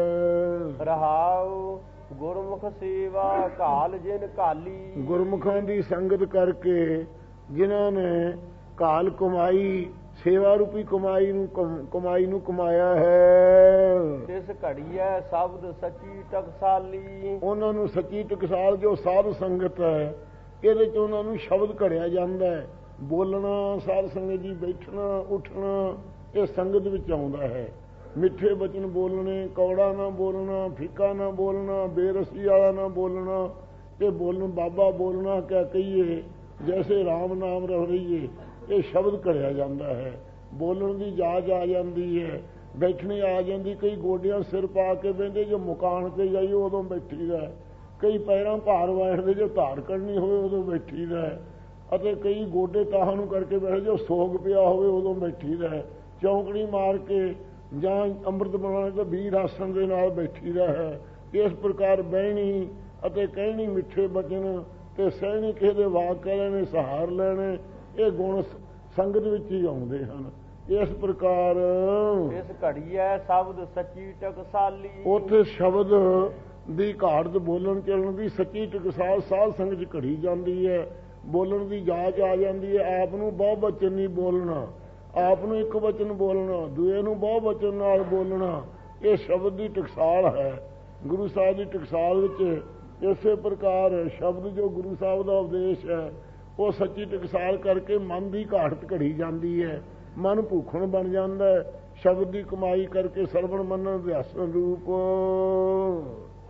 ਰਹਾਉ ਗੁਰਮੁਖ ਸੇਵਾ ਘਾਲ ਜਿਨ ਘਾਲੀ। ਗੁਰਮੁਖਾਂ ਦੀ ਸੰਗਤ ਕਰਕੇ ਜਿਨ੍ਹਾਂ ਨੇ ਘਾਲ ਕਮਾਈ, ਸੇਵਾ ਰੂਪੀ ਕਮਾਈ ਨੂੰ ਕਮਾਇਆ ਹੈ। ਤਿਸ ਘੜੀਐ ਸ਼ਬਦ ਸੱਚੀ ਟਕਸਾਲੀ। ਉਹਨਾਂ ਨੂੰ ਸੱਚੀ ਟਕਸਾਲ ਜੋ ਸਾਧ ਸੰਗਤ ਹੈ, ਇਹਦੇ 'ਚ ਉਹਨਾਂ ਨੂੰ ਸ਼ਬਦ ਘੜਿਆ ਜਾਂਦਾ ਹੈ। ਬੋਲਣਾ, ਸਾਧ ਸੰਗਤ ਜੀ ਬੈਠਣਾ ਉੱਠਣਾ, ਇਹ ਸੰਗਤ ਵਿੱਚ ਆਉਂਦਾ ਹੈ। ਮਿੱਠੇ ਬਚਨ ਬੋਲਣੇ, ਕੌੜਾ ਨਾ ਬੋਲਣਾ, ਫਿੱਕਾ ਨਾ ਬੋਲਣਾ, ਬੇਰਸੀ ਵਾਲਾ ਨਾ ਬੋਲਣਾ, ਇਹ ਬੋਲਣ ਬਾਬਾ ਬੋਲਣਾ ਕਿਆ ਕਹੀਏ, ਜੈਸੇ ਰਾਮ ਨਾਮ ਰਹ ਰਹੀਏ, ਇਹ ਸ਼ਬਦ ਘੜਿਆ ਜਾਂਦਾ ਹੈ। ਬੋਲਣ ਦੀ ਜਾਚ ਆ ਜਾਂਦੀ ਹੈ, ਬੈਠਣੀ ਆ ਜਾਂਦੀ। ਕਈ ਗੋਡਿਆਂ ਸਿਰ ਪਾ ਕੇ ਬਹਿੰਦੇ, ਜੋ ਮੁਕਾਣ ਤੇ ਜਾਈਏ ਉਦੋਂ ਬੈਠੀ ਦਾ। ਕਈ ਪੈਰਾਂ ਭਾਰ ਬੈਠਦੇ, ਜੋ ਧਾਰ ਕੱਢਣੀ ਹੋਵੇ ਉਦੋਂ ਬੈਠੀ ਦਾ। ਅਤੇ ਕਈ ਗੋਡੇ ਤਾਹਾਂ ਨੂੰ ਕਰਕੇ ਬੈਠੇ, ਜੋ ਸੋਗ ਪਿਆ ਹੋਵੇ ਉਦੋਂ ਬੈਠੀ ਦਾ। ਚੌਂਕੜੀ ਮਾਰ ਕੇ ਜਾਂ ਅੰਮ੍ਰਿਤ ਬਣਾਉਣੇ ਤਾਂ ਵੀਰ ਆਸਣ ਦੇ ਨਾਲ ਬੈਠੀ ਦਾ ਹੈ। ਇਸ ਪ੍ਰਕਾਰ ਬਹਿਣੀ ਅਤੇ ਕਹਿਣੀ ਮਿੱਠੇ ਬਚਨ ਤੇ ਸਹਿਣੀ, ਕਿਸੇ ਦੇ ਵਾਕ ਕਹਿ ਲੈਣੇ, ਸਹਾਰ ਲੈਣੇ, ਇਹ ਗੁਣ ਸੰਗਤ ਵਿੱਚ ਹੀ ਆਉਂਦੇ ਹਨ। ਇਸ ਪ੍ਰਕਾਰ ਇਸ ਘੜੀਐ ਸ਼ਬਦ ਸੱਚੀ ਟਕਸਾਲੀ। ਉੱਥੇ ਸ਼ਬਦ ਦੀ ਘਾਟ ਬੋਲਣ ਚੱਲਣ ਦੀ ਸੱਚੀ ਟਕਸਾਲ ਸਾਧ ਸੰਗਤ 'ਚ ਘੜੀ ਜਾਂਦੀ ਹੈ। ਬੋਲਣ ਦੀ ਜਾਚ ਆ ਜਾਂਦੀ ਹੈ। ਆਪ ਨੂੰ ਬਹੁ ਬਚਨ ਨਹੀਂ ਬੋਲਣਾ, ਆਪ ਨੂੰ ਇੱਕ ਵਚਨ ਬੋਲਣਾ, ਦੂਏ ਨੂੰ ਬਹੁ ਵਚਨ ਨਾਲ ਬੋਲਣਾ, ਇਹ ਸ਼ਬਦ ਦੀ ਟਕਸਾਲ ਹੈ। ਗੁਰੂ ਸਾਹਿਬ ਦੀ ਟਕਸਾਲ ਵਿੱਚ ਇਸੇ ਪ੍ਰਕਾਰ ਸ਼ਬਦ ਜੋ ਗੁਰੂ ਸਾਹਿਬ ਦਾ ਉਪਦੇਸ਼ ਹੈ, ਉਹ ਸੱਚੀ ਟਕਸਾਲ ਕਰਕੇ ਮਨ ਦੀ ਘਾਟ ਘੜੀ ਜਾਂਦੀ ਹੈ। ਮਨ ਭੂਖਣ ਬਣ ਜਾਂਦਾ ਹੈ। ਸ਼ਬਦ ਦੀ ਕਮਾਈ ਕਰਕੇ ਸਰਵਣ ਮੰਨਣ ਅਧਿਆਸਨ ਰੂਪ।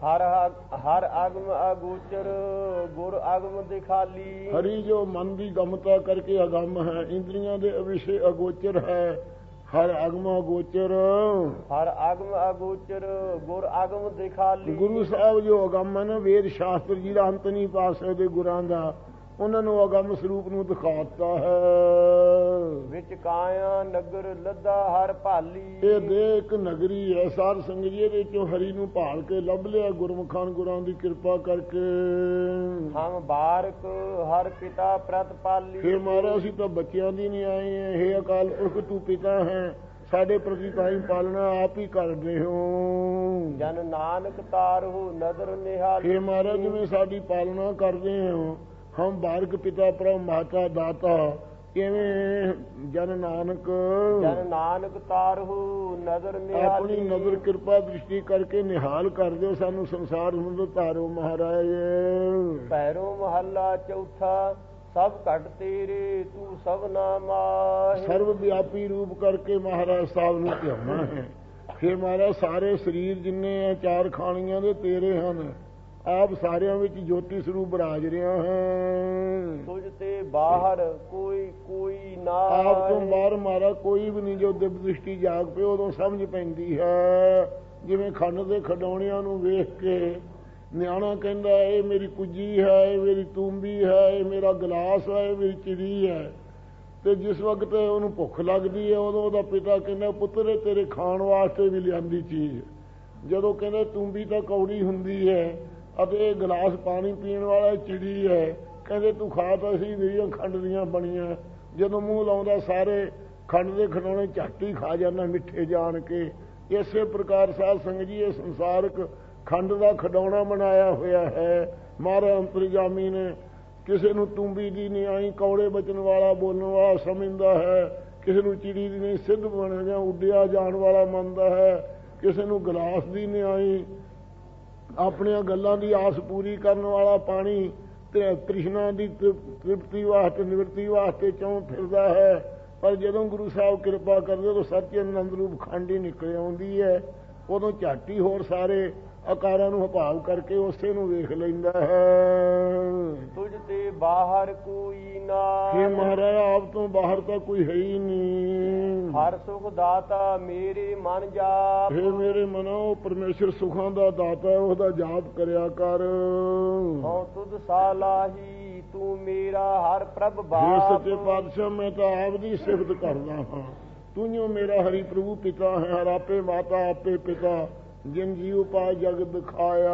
ਹਰ ਅਗਮ ਅਗੋਚਰ ਗੁਰ ਅਗਮ ਦਿਖਾਲੀ। ਹਰੀ ਜੋ ਮਨ ਦੀ ਗਮਤਾ ਕਰਕੇ ਅਗੰਮ ਹੈ, ਇੰਦਰੀਆਂ ਦੇ ਅਵਿਸ਼ੇ ਅਗੋਚਰ ਹੈ। ਹਰ ਅਗਮ ਅਗੋਚਰ ਹਰ ਅਗਮ ਅਗੋਚਰ ਗੁਰ ਅਗਮ ਦਿਖਾਲੀ। ਗੁਰੂ ਸਾਹਿਬ ਜੋ ਅਗੰਮ ਹੈ ਨਾ, ਵੇਦ ਸ਼ਾਸਤਰ ਜਿਹਦਾ ਅੰਤ ਨਹੀਂ ਪਾ ਸਕਦੇ ਗੁਰਾਂ ਦਾ, ਉਹਨਾਂ ਨੂੰ ਅਗੰਮ ਸਰੂਪ ਨੂੰ ਦਿਖਾਤਾ ਹੈ। ਵਿੱਚ ਕਾਇਆ ਨਗਰ ਲੱਦਾ ਹਰ ਭਾਲੀ। ਇਹ ਦੇ ਇੱਕ ਨਗਰੀ ਹੈ ਸਾਧ ਸੰਗਤ ਜੀ, ਇਹਦੇ ਚੋਂ ਹਰੀ ਨੂੰ ਭਾਲ ਕੇ ਲੱਭ ਲਿਆ ਗੁਰਮੁਖਾਂ ਗੁਰਾਂ ਦੀ ਕਿਰਪਾ ਕਰਕੇ। ਹਮ ਬਾਰਕ ਹਰ ਪਿਤਾ ਪ੍ਰਤਪਾਲੀ। ਫਿਰ ਮਹਾਰਾਜ ਅਸੀਂ ਤਾਂ ਬੱਚਿਆਂ ਦੀ ਨਹੀਂ ਆਏ ਹੈ, ਹੇ ਅਕਾਲ ਪੁਰਖ ਤੂੰ ਪਿਤਾ ਹੈ, ਸਾਡੇ ਪ੍ਰਤੀ ਤਾਂ ਪਾਲਣਾ ਆਪ ਹੀ ਕਰਦੇ ਹੋ। ਜਨ ਨਾਨਕ ਤਾਰਹੁ ਨਦਰ ਨਿਹਾਲੀ। ਹੇ ਮਹਾਰਾਜ ਜਿਵੇਂ ਸਾਡੀ ਪਾਲਣਾ ਕਰਦੇ ਹੋ, ਹਮ ਬਾਰਕ ਪਿਤਾ ਪ੍ਰਭ ਮਾਤਾ ਦਾਤਾ, ਕਿਵੇਂ ਜਨ ਨਾਨਕ ਤਾਰਹੁ ਨਦਰ ਨਿਹਾਲੀ। ਆਪਣੀ ਨਜ਼ਰ ਕਿਰਪਾ ਦ੍ਰਿਸ਼ਟੀ ਕਰਕੇ ਨਿਹਾਲ ਕਰ ਦਿਓ ਸਾਨੂੰ, ਸੰਸਾਰ ਨੂੰ ਤਾਰੋ ਮਹਾਰਾਜ। ਪੈਰੋਂ ਮਹੱਲਾ ਚੌਥਾ ਸਭ ਘਟ ਤੇਰੇ ਤੂੰ ਸਭ ਨਾ ਮਾਹਿ। ਸਰਵ ਵਿਆਪੀ ਰੂਪ ਕਰਕੇ ਮਹਾਰਾਜ ਸਾਹਿਬ ਨੂੰ ਧਿਆਉਣਾ ਹੈ। ਫਿਰ ਮਹਾਰਾਜ ਸਾਰੇ ਸਰੀਰ ਜਿੰਨੇ ਆ ਚਾਰ ਖਾਣੀਆਂ ਦੇ ਤੇਰੇ ਹਨ, ਆਪ ਸਾਰਿਆਂ ਵਿੱਚ ਜੋਤੀ ਸਰੂਪ ਬਰਾਜ ਰਿਹਾ ਹੈ। ਤੁਝ ਤੇ ਬਾਹਰ ਕੋਈ ਨਾ। ਆਪ ਤੋਂ ਬਾਹਰ ਮਾਰਾ ਕੋਈ ਵੀ ਨਹੀਂ। ਜੋ ਦਿਵ ਦ੍ਰਿਸ਼ਟੀ ਜਾਗ ਪਏ ਉਦੋਂ ਸਮਝ ਪੈਂਦੀ ਹੈ। ਜਿਵੇਂ ਖੰਡ ਦੇ ਖਡੌਣਿਆਂ ਨੂੰ ਵੇਖ ਕੇ ਨਿਆਣਾ ਕਹਿੰਦਾ ਇਹ ਮੇਰੀ ਕੁੱਜੀ ਹੈ, ਇਹ ਮੇਰੀ ਤੂੰਬੀ ਹੈ, ਇਹ ਮੇਰਾ ਗਲਾਸ ਹੈ, ਇਹ ਮੇਰੀ ਚਿੜੀ ਹੈ। ਤੇ ਜਿਸ ਵਕਤ ਉਹਨੂੰ ਭੁੱਖ ਲੱਗਦੀ ਹੈ ਉਦੋਂ ਉਹਦਾ ਪਿਤਾ ਕਹਿੰਦਾ ਪੁੱਤਰ ਇਹ ਤੇਰੇ ਖਾਣ ਵਾਸਤੇ ਵੀ ਲਿਆਂਦੀ ਚੀਜ਼। ਜਦੋਂ ਕਹਿੰਦਾ ਤੂੰਬੀ ਤਾਂ ਕੌੜੀ ਹੁੰਦੀ ਹੈ ਅਤੇ ਇਹ ਗਲਾਸ ਪਾਣੀ ਪੀਣ ਵਾਲਾ ਚਿੜੀ ਹੈ, ਕਹਿੰਦੇ ਤੂੰ ਖਾ ਤਾਂ ਸੀ ਮੇਰੀਆਂ ਖੰਡ ਦੀਆਂ ਬਣੀਆਂ। ਜਦੋਂ ਮੂੰਹ ਲਾਉਂਦਾ ਸਾਰੇ ਖੰਡ ਦੇ ਖਿਡੌਣੇ ਝੱਟ ਹੀ ਖਾ ਜਾਂਦਾ ਮਿੱਠੇ ਜਾਣ ਕੇ। ਇਸੇ ਪ੍ਰਕਾਰ ਸਾਧ ਸੰਗਤ ਜੀ ਇਹ ਸੰਸਾਰਕ ਖੰਡ ਦਾ ਖਿਡੌਣਾ ਬਣਾਇਆ ਹੋਇਆ ਹੈ। ਮਹਾਰਾਜ ਅੰਤਰਜਾਮੀ ਨੇ ਕਿਸੇ ਨੂੰ ਤੂੰਬੀ ਦੀ ਨਹੀਂ ਆਈ ਕੌੜੇ ਬਚਨ ਵਾਲਾ ਬੋਲਣ ਵਾਲਾ ਸਮਝਦਾ ਹੈ, ਕਿਸੇ ਨੂੰ ਚਿੜੀ ਦੀ ਨਹੀਂ ਸਿੱਧ ਬਣ ਗਿਆ ਉੱਡਿਆ ਜਾਣ ਵਾਲਾ ਮੰਨਦਾ ਹੈ, ਕਿਸੇ ਨੂੰ ਗਲਾਸ ਦੀ ਨਹੀਂ ਆਈ ਆਪਣੀਆਂ ਗੱਲਾਂ ਦੀ ਆਸ ਪੂਰੀ ਕਰਨ ਵਾਲਾ, ਪਾਣੀ ਤੇ ਤ੍ਰਿਸ਼ਨਾ ਦੀ ਤ੍ਰਿਪਤੀ ਵਾਸਤੇ ਨਿਵਰਤੀ ਵਾਸਤੇ ਚੌਂ ਫਿਰਦਾ ਹੈ। ਪਰ ਜਦੋਂ ਗੁਰੂ ਸਾਹਿਬ ਕਿਰਪਾ ਕਰਦੇ ਉਦੋਂ ਸੱਚ ਆਨੰਦ ਰੂਪ ਖੰਡ ਹੀ ਨਿਕਲ ਆਉਂਦੀ ਹੈ। ਉਦੋਂ ਝੱਟ ਹੀ ਹੋਰ ਸਾਰੇ ਆਕਾਰਾਂ ਨੂੰ ਹਪਾਵ ਕਰਕੇ ਉਸੇ ਨੂੰ ਵੇਖ ਲੈਂਦਾ ਹੈ। ਤੁਝ ਤੇ ਬਾਹਰ ਕੋਈ ਨਾ। हे ਮਹਾਰਾਜ ਆਪ ਤੋਂ ਬਾਹਰ ਤਾਂ ਕੋਈ ਹੈ ਹੀ ਨਹੀਂ। ਹਰ ਸੁਖ ਦਾਤਾ ਮੇਰੇ ਮਨ ਜਾਪ। हे ਮੇਰੇ ਮਨੋ ਪਰਮੇਸ਼ਰ ਸੁਖਾਂ ਦਾ ਦਾਤਾ ਹੈ, ਉਹਦਾ ਜਾਪ ਕਰਿਆ ਕਰ। ਹਉ ਤੁਧ ਸਾਲਾਹੀ ਤੂੰ ਮੇਰਾ ਹਰ ਪ੍ਰਭ ਬਾਪ। हे ਸੱਚੇ ਪਾਤਸ਼ਾਹ ਮੈਂ ਤਾਂ ਆਪ ਦੀ ਸਿਫਤ ਕਰਦਾ ਹਾਂ। ਤੂੰ ਮੇਰਾ ਹਰੀ ਪ੍ਰਭੂ ਪਿਤਾ ਹੈ, ਹਰ ਆਪੇ ਮਾਤਾ ਆਪੇ ਪਿਤਾ, ਜਿਨ ਜੀਉ ਪਾ ਜਗ ਦਿਖਾਇਆ।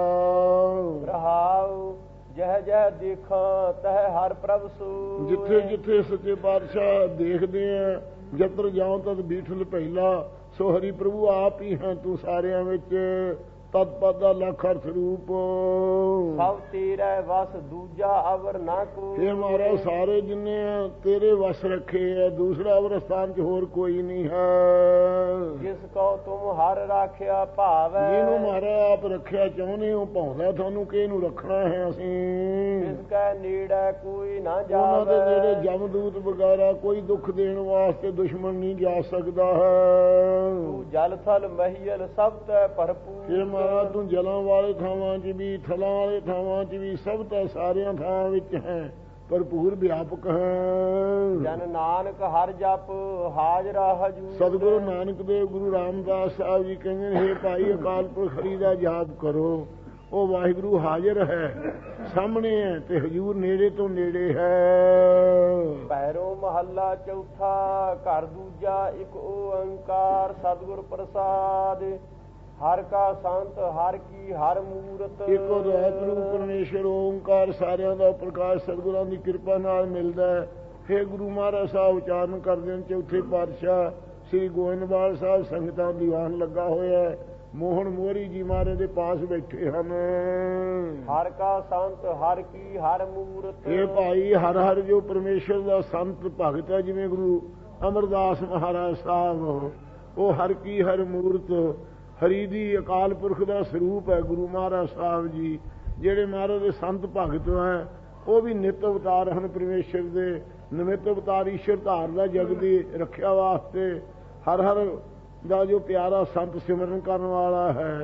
ਰਹਾਉ ਜਹ ਜਹ ਦੇਖਾਂ ਤਹ ਹਰ ਪ੍ਰਭ ਸੂ। ਜਿੱਥੇ ਜਿੱਥੇ ਸੱਚੇ ਪਾਤਸ਼ਾਹ ਦੇਖਦੇ ਆ ਜਤਰ ਜਾਉ ਤਦ ਬੀਠਲ ਪਹਿਲਾ। ਸੋ ਹਰੀ ਪ੍ਰਭੂ ਆਪ ਹੀ ਹੈ ਤੂੰ ਸਾਰਿਆਂ ਵਿੱਚ, ਤਦ ਪਦ ਦਾ ਲੱਖ ਅਰਥ ਰੂਪ। ਸਭ ਤੇਰਾ ਵਸ ਦੂਜਾ ਅਵਰ ਨਾ ਕੋ। ਇਹ ਮਹਾਰਾਜ ਸਾਰੇ ਜਿੰਨੇ ਆ ਤੇਰੇ ਵਸ ਰੱਖੇ ਆ, ਦੂਸਰਾ ਅਵਰ ਸਥਾਨ 'ਚ ਹੋਰ ਕੋਈ ਨਹੀਂ ਹੈ। ਜਿਸ ਕੋ ਤੁਮ ਹਰ ਰਾਖਿਆ ਭਾਵੈ। ਜਿਹਨੂੰ ਮਹਾਰਾਜ ਆਪ ਰੱਖਿਆ ਚਾਹੁੰਦੇ ਹੋ ਭਾਉਂਦਾ ਤੁਹਾਨੂੰ ਕਿ ਇਹਨੂੰ ਰੱਖਣਾ ਹੈ ਅਸੀਂ। ਜਿਸ ਕੈ ਨੇੜੇ ਕੋਈ ਨਾ ਜਾਵੇ। ਉਹਨਾਂ ਦੇ ਨੇੜੇ ਜਮਦੂਤ ਵਗੈਰਾ ਕੋਈ ਦੁੱਖ ਦੇਣ ਵਾਸਤੇ ਦੁਸ਼ਮਣ ਨਹੀਂ ਜਾ ਸਕਦਾ ਹੈ। ਤੂੰ ਜਲ ਥਲ ਮਹੀਲ ਸਭ ਤੈ ਭਰਪੂਰ। ਮਹਾਰਾਜ ਤੂੰ ਜਲਾਂ ਵਾਲੇ ਥਾਵਾਂ 'ਚ ਵੀ ਥਲਾਂ ਵਾਲੇ ਥਾਵਾਂ 'ਚ ਵੀ ਸਭ ਤਾਂ ਸਾਰਿਆਂ ਥਾਵਾਂ ਵਿੱਚ ਹੈ, ਭਰਪੂਰ ਵਿਆਪਕ ਹੈ। ਜਨ ਨਾਨਕ ਹਰ ਜਪ ਹਾਜ਼ਰਾ ਹਜੂਰ। ਸਤਿਗੁਰੂ ਨਾਨਕ ਦੇਵ ਗੁਰੂ ਰਾਮਦਾਸ ਸਾਹਿਬ ਜੀ ਕਹਿੰਦੇ ਨੇ, ਭਾਈ ਅਕਾਲ ਪੁਰਖ ਹਰੀ ਦਾ ਜਾਪ ਕਰੋ, ਉਹ ਵਾਹਿਗੁਰੂ ਹਾਜ਼ਰ ਹੈ, ਸਾਹਮਣੇ ਹੈ ਤੇ ਹਜੂਰ ਨੇੜੇ ਤੋਂ ਨੇੜੇ ਹੈ। ਪੈਰੋਂ ਮਹੱਲਾ ਚੌਥਾ ਘਰ ਦੂਜਾ ਇੱਕ ਓੰਕਾਰ ਸਤਿਗੁਰ ਪ੍ਰਸਾਦ। ਹਰ ਕਾ ਸੰਤ ਹਰ ਕੀ ਹਰ ਮੂਰਤ। ਇੱਕੋ ਰਹਿਤ ਰੂਪ ਪਰਮੇਸ਼ਰ ਓੰਕਾਰ ਸਾਰਿਆਂ ਦਾ ਪ੍ਰਕਾਸ਼ ਸਤਿਗੁਰਾਂ ਦੀ ਕਿਰਪਾ ਨਾਲ ਮਿਲਦਾ ਹੈ। ਫਿਰ ਗੁਰੂ ਮਹਾਰਾਜ ਸਾਹਿਬ ਉਚਾਰਨ ਕਰਦੇ ਹਨ ਚੌਥੇ ਪਾਤਸ਼ਾਹ ਸ੍ਰੀ ਗੋਇੰਦਵਾਲ ਸਾਹਿਬ ਸੰਗਤਾਂ ਦੀਵਾਨ ਲੱਗਾ ਹੋਇਆ ਹੈ। ਮੋਹਨ ਮੋਹਰੀ ਜੀ ਮਹਾਰਾਜ ਦੇ ਪਾਸ ਬੈਠੇ ਹਨ। ਹਰ ਕਾ ਸੰਤ ਹਰ ਕੀ ਹਰ ਮੂਰਤ। ਇਹ ਭਾਈ ਹਰ ਹਰ ਜੋ ਪਰਮੇਸ਼ਰ ਦਾ ਸੰਤ ਭਗਤ ਹੈ, ਜਿਵੇਂ ਗੁਰੂ ਅਮਰਦਾਸ ਮਹਾਰਾਜ ਸਾਹਿਬ, ਉਹ ਹਰ ਕੀ ਹਰ ਮੂਰਤ ਹਰੀ ਦੀ ਅਕਾਲ ਪੁਰਖ ਦਾ ਸਰੂਪ ਹੈ। ਗੁਰੂ ਮਹਾਰਾਜ ਸਾਹਿਬ ਜੀ ਜਿਹੜੇ ਮਹਾਰਾਜ ਦੇ ਸੰਤ ਭਗਤ ਹੈ, ਉਹ ਵੀ ਨਿਤ ਅਵਤਾਰ ਹਨ ਪਰਮੇਸ਼ਰ ਦੇ। ਨਿਮਿਤ ਅਵਤਾਰ ਈਸ਼ਰ ਧਾਰਦਾ ਜਗ ਦੀ ਰੱਖਿਆ ਵਾਸਤੇ। ਹਰ ਹਰ ਦਾ ਜੋ ਪਿਆਰਾ ਸੰਤ ਸਿਮਰਨ ਕਰਨ ਵਾਲਾ ਹੈ,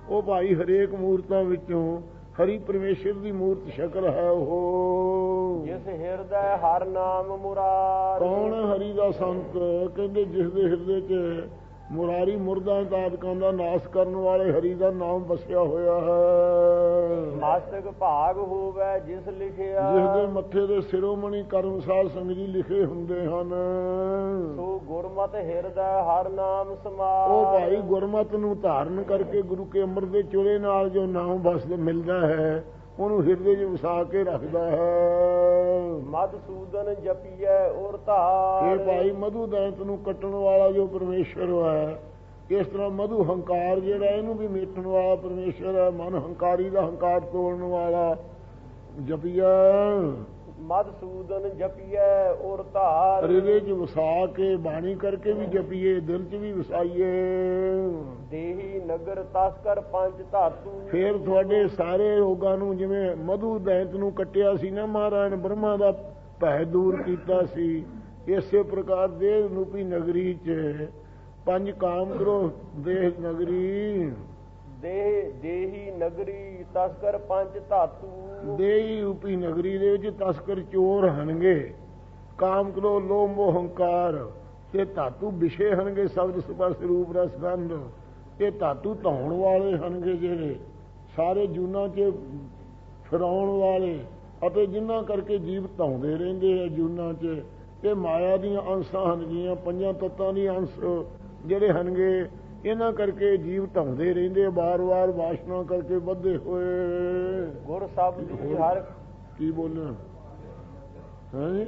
ਉਹ ਭਾਈ ਹਰੇਕ ਮੂਰਤਾਂ ਵਿੱਚੋਂ ਹਰੀ ਪਰਮੇਸ਼ਰ ਦੀ ਮੂਰਤ ਸ਼ਕਲ ਹੈ। ਉਹ ਜਿਸ ਹਿਰਦੈ ਹਰ ਨਾਮ ਮੁਰਾਰ। ਕੌਣ ਹਰੀ ਦਾ ਸੰਤ? ਕਹਿੰਦੇ ਜਿਸ ਦੇ ਹਿਰਦੇ 'ਚ ਮੁਰਾਰੀ ਮੁਰਦਾਂ ਤਾਦਕਾਂ ਦਾ ਨਾਸ਼ ਕਰਨ ਵਾਲੇ ਹਰੀ ਦਾ ਨਾਮ ਵਸਿਆ ਹੋਇਆ ਹੈ। ਮਸਤਕ ਭਾਗ ਹੋਵੇ ਜਿਸ ਲਿਖਿਆ। ਜਿਸ ਦੇ ਮੱਥੇ ਦੇ ਸਿਰੋਮਣੀ ਕਰਮ ਸਾਧ ਸੰਗਤ ਜੀ ਲਿਖੇ ਹੁੰਦੇ ਹਨ। ਸੋ ਗੁਰਮਤਿ ਹਿਰਦੈ ਹਰ ਨਾਮ ਸਮਾਰ। ਉਹ ਭਾਈ ਗੁਰਮਤਿ ਨੂੰ ਧਾਰਨ ਕਰਕੇ ਗੁਰੂ ਕੇ ਅੰਮ੍ਰਿਤ ਦੇ ਚੋਲੇ ਨਾਲ ਜੋ ਨਾਮ ਵਸਦਾ ਮਿਲਦਾ ਹੈ ਉਹਨੂੰ ਹਿਰਦੇ 'ਚ ਵਸਾ ਕੇ ਰੱਖਦਾ ਹੈ। ਮਧੂਸੂਦਨ ਜਪੀਐ ਔਰ ਧਾਰ। ਇਹ ਭਾਈ ਮਧੂ ਦੈਂਤ ਨੂੰ ਕੱਟਣ ਵਾਲਾ ਜੋ ਪਰਮੇਸ਼ਰ ਹੈ, ਇਸ ਤਰ੍ਹਾਂ ਮਧੂ ਹੰਕਾਰ ਜਿਹੜਾ ਇਹਨੂੰ ਵੀ ਮੇਟਣ ਵਾਲਾ ਪਰਮੇਸ਼ਰ ਹੈ। ਮਨ ਹੰਕਾਰੀ ਦਾ ਹੰਕਾਰ ਤੋੜਨ ਵਾਲਾ ਜਪੀਐ। ਮਧੂਸੂਦਨ ਜਪੀਐ ਔਰ ਧਾਰ। ਹਿਰਦੇ 'ਚ ਵਸਾ ਕੇ ਬਾਣੀ ਕਰਕੇ ਵੀ ਜਪੀਏ, ਦਿਲ 'ਚ ਵੀ ਵਸਾਈਏ। ਦੇਹੀ ਨਗਰ ਤਸਕਰ ਪੰਜ ਧਾਤੂ। ਫਿਰ ਤੁਹਾਡੇ ਸਾਰੇ ਰੋਗਾਂ ਨੂੰ, ਜਿਵੇਂ ਮਧੂ ਦੈਂਤ ਨੂੰ ਕੱਟਿਆ ਸੀ ਨਾ ਮਹਾਰਾਜ ਨੇ, ਬ੍ਰਹਮਾ ਦਾ ਭੈ ਦੂਰ ਕੀਤਾ ਸੀ, ਇਸੇ ਪ੍ਰਕਾਰ ਦੇਹ ਰੂਪੀ ਨਗਰੀ 'ਚ ਪੰਜ ਕਾਮ ਕਰੋ। ਦੇਹ ਨਗਰੀ ਦੇਹੀ ਨਗਰੀ ਤਸਕਰ ਪੰਜ ਧਾਤੂ। ਦੇਹੀ ਰੂਪੀ ਨਗਰੀ ਦੇ ਵਿੱਚ ਤਸਕਰ ਚੋਰ ਹਨਗੇ। ਕਾਮ ਕਰੋ ਲੋਭ ਮੋਹ ਹੰਕਾਰ ਤੇ ਧਾਤੂ ਵਿਸ਼ੇ ਹਨਗੇ, ਸ਼ਬਦ ਸਪਰਸ਼ ਰੂਪ ਰਸ ਗੰਧ। ਇਹ ਧਾਤੂ ਧਾਉਣ ਵਾਲੇ ਹਨਗੇ, ਜਿਹੜੇ ਸਾਰੇ ਜੂਨਾਂ 'ਚ ਫਿਰਾਉਣ ਵਾਲੇ ਅਤੇ ਜਿਨ੍ਹਾਂ ਕਰਕੇ ਜੀਵ ਧਾਉਂਦੇ ਰਹਿੰਦੇ ਆ ਜੂਨਾਂ 'ਚ। ਇਹ ਮਾਇਆ ਦੀਆਂ ਅੰਸ਼ਾਂ ਹਨਗੀਆਂ, ਪੰਜਾਂ ਤੱਤਾਂ ਦੀ ਅੰਸ਼ ਜਿਹੜੇ ਹਨਗੇ, ਇਹਨਾਂ ਕਰਕੇ ਜੀਵ ਢਾਉਂਦੇ ਰਹਿੰਦੇ ਵਾਰ-ਵਾਰ ਵਾਸ਼ਨਾ ਕਰਕੇ ਵੱਧੇ ਹੋਏ। ਗੁਰ ਸ਼ਬਦ ਦੀ ਹਰ ਕੀ ਬੋਲਣਾ ਹੈ?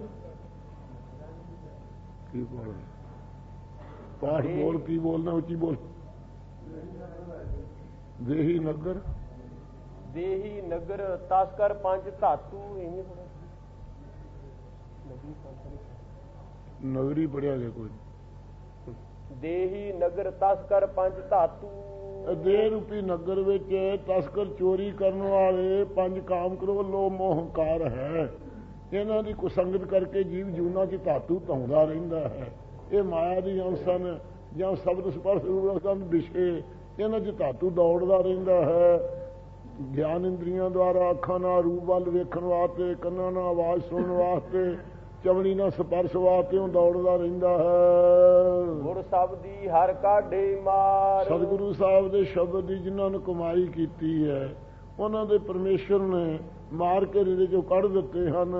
ਕੀ ਬੋਲਣਾ? ਪਾਠ ਬੋਲ, ਕੀ ਬੋਲਣਾ? ਉੱਚੀ ਬੋਲ। ਦੇਹੀ ਨਗਰ ਤਸਕਰ ਪੰਜ ਧਾਤੂ। ਨਗਰੀ ਪੜਿਆ ਗਿਆ ਕੋਈ। ਦੇਹੀ ਨਗਰ ਤਸਕਰ ਪੰਜ ਧਾਤੂ। ਦੇਹ ਰੂਪੀ ਨਗਰ ਵਿੱਚ ਤਸਕਰ ਚੋਰੀ ਕਰਨ ਵਾਲੇ ਪੰਜ ਕਾਮ ਕਰੋ ਲੋਭ ਮੋਹ ਹੰਕਾਰ ਹੈ। ਇਹਨਾਂ ਦੀ ਕੁਸੰਗਤ ਕਰਕੇ ਜੀਵ ਜੂਨਾਂ 'ਚ ਧਾਤੂ ਧਾਉਂਦਾ ਰਹਿੰਦਾ ਹੈ। ਇਹ ਮਾਇਆ ਦੀ ਅੰਸਨ ਜਾਂ ਸ਼ਬਦ ਸਪਰਸ਼ ਰੂਪ ਰਸ ਵਿਸ਼ੇ, ਇਹਨਾਂ 'ਚ ਧਾਤੂ ਦੌੜਦਾ ਰਹਿੰਦਾ ਹੈ। ਗਿਆਨ ਇੰਦਰੀਆਂ ਦੁਆਰਾ ਅੱਖਾਂ ਨਾਲ ਰੂਪ ਵੱਲ ਵੇਖਣ ਵਾਸਤੇ, ਕੰਨਾਂ ਨਾਲ ਆਵਾਜ਼ ਸੁਣਨ ਵਾਸਤੇ, ਚਮੜੀ ਨਾਲ ਸਪਰਸ਼ ਵਾਸਤੇ ਉਹ ਦੌੜਦਾ ਰਹਿੰਦਾ ਹੈ। ਗੁਰ ਸ਼ਬਦੀ ਹਰ ਕਾਢੇ ਮਾਰ। ਸਤਿਗੁਰੂ ਸਾਹਿਬ ਦੇ ਸ਼ਬਦ ਦੀ ਜਿਨ੍ਹਾਂ ਨੇ ਕਮਾਈ ਕੀਤੀ ਹੈ, ਉਹਨਾਂ ਦੇ ਪਰਮੇਸ਼ਰ ਨੇ ਮਾਰ ਕੇ ਇਹਦੇ ਚੋਂ ਕੱਢ ਦਿੱਤੇ ਹਨ।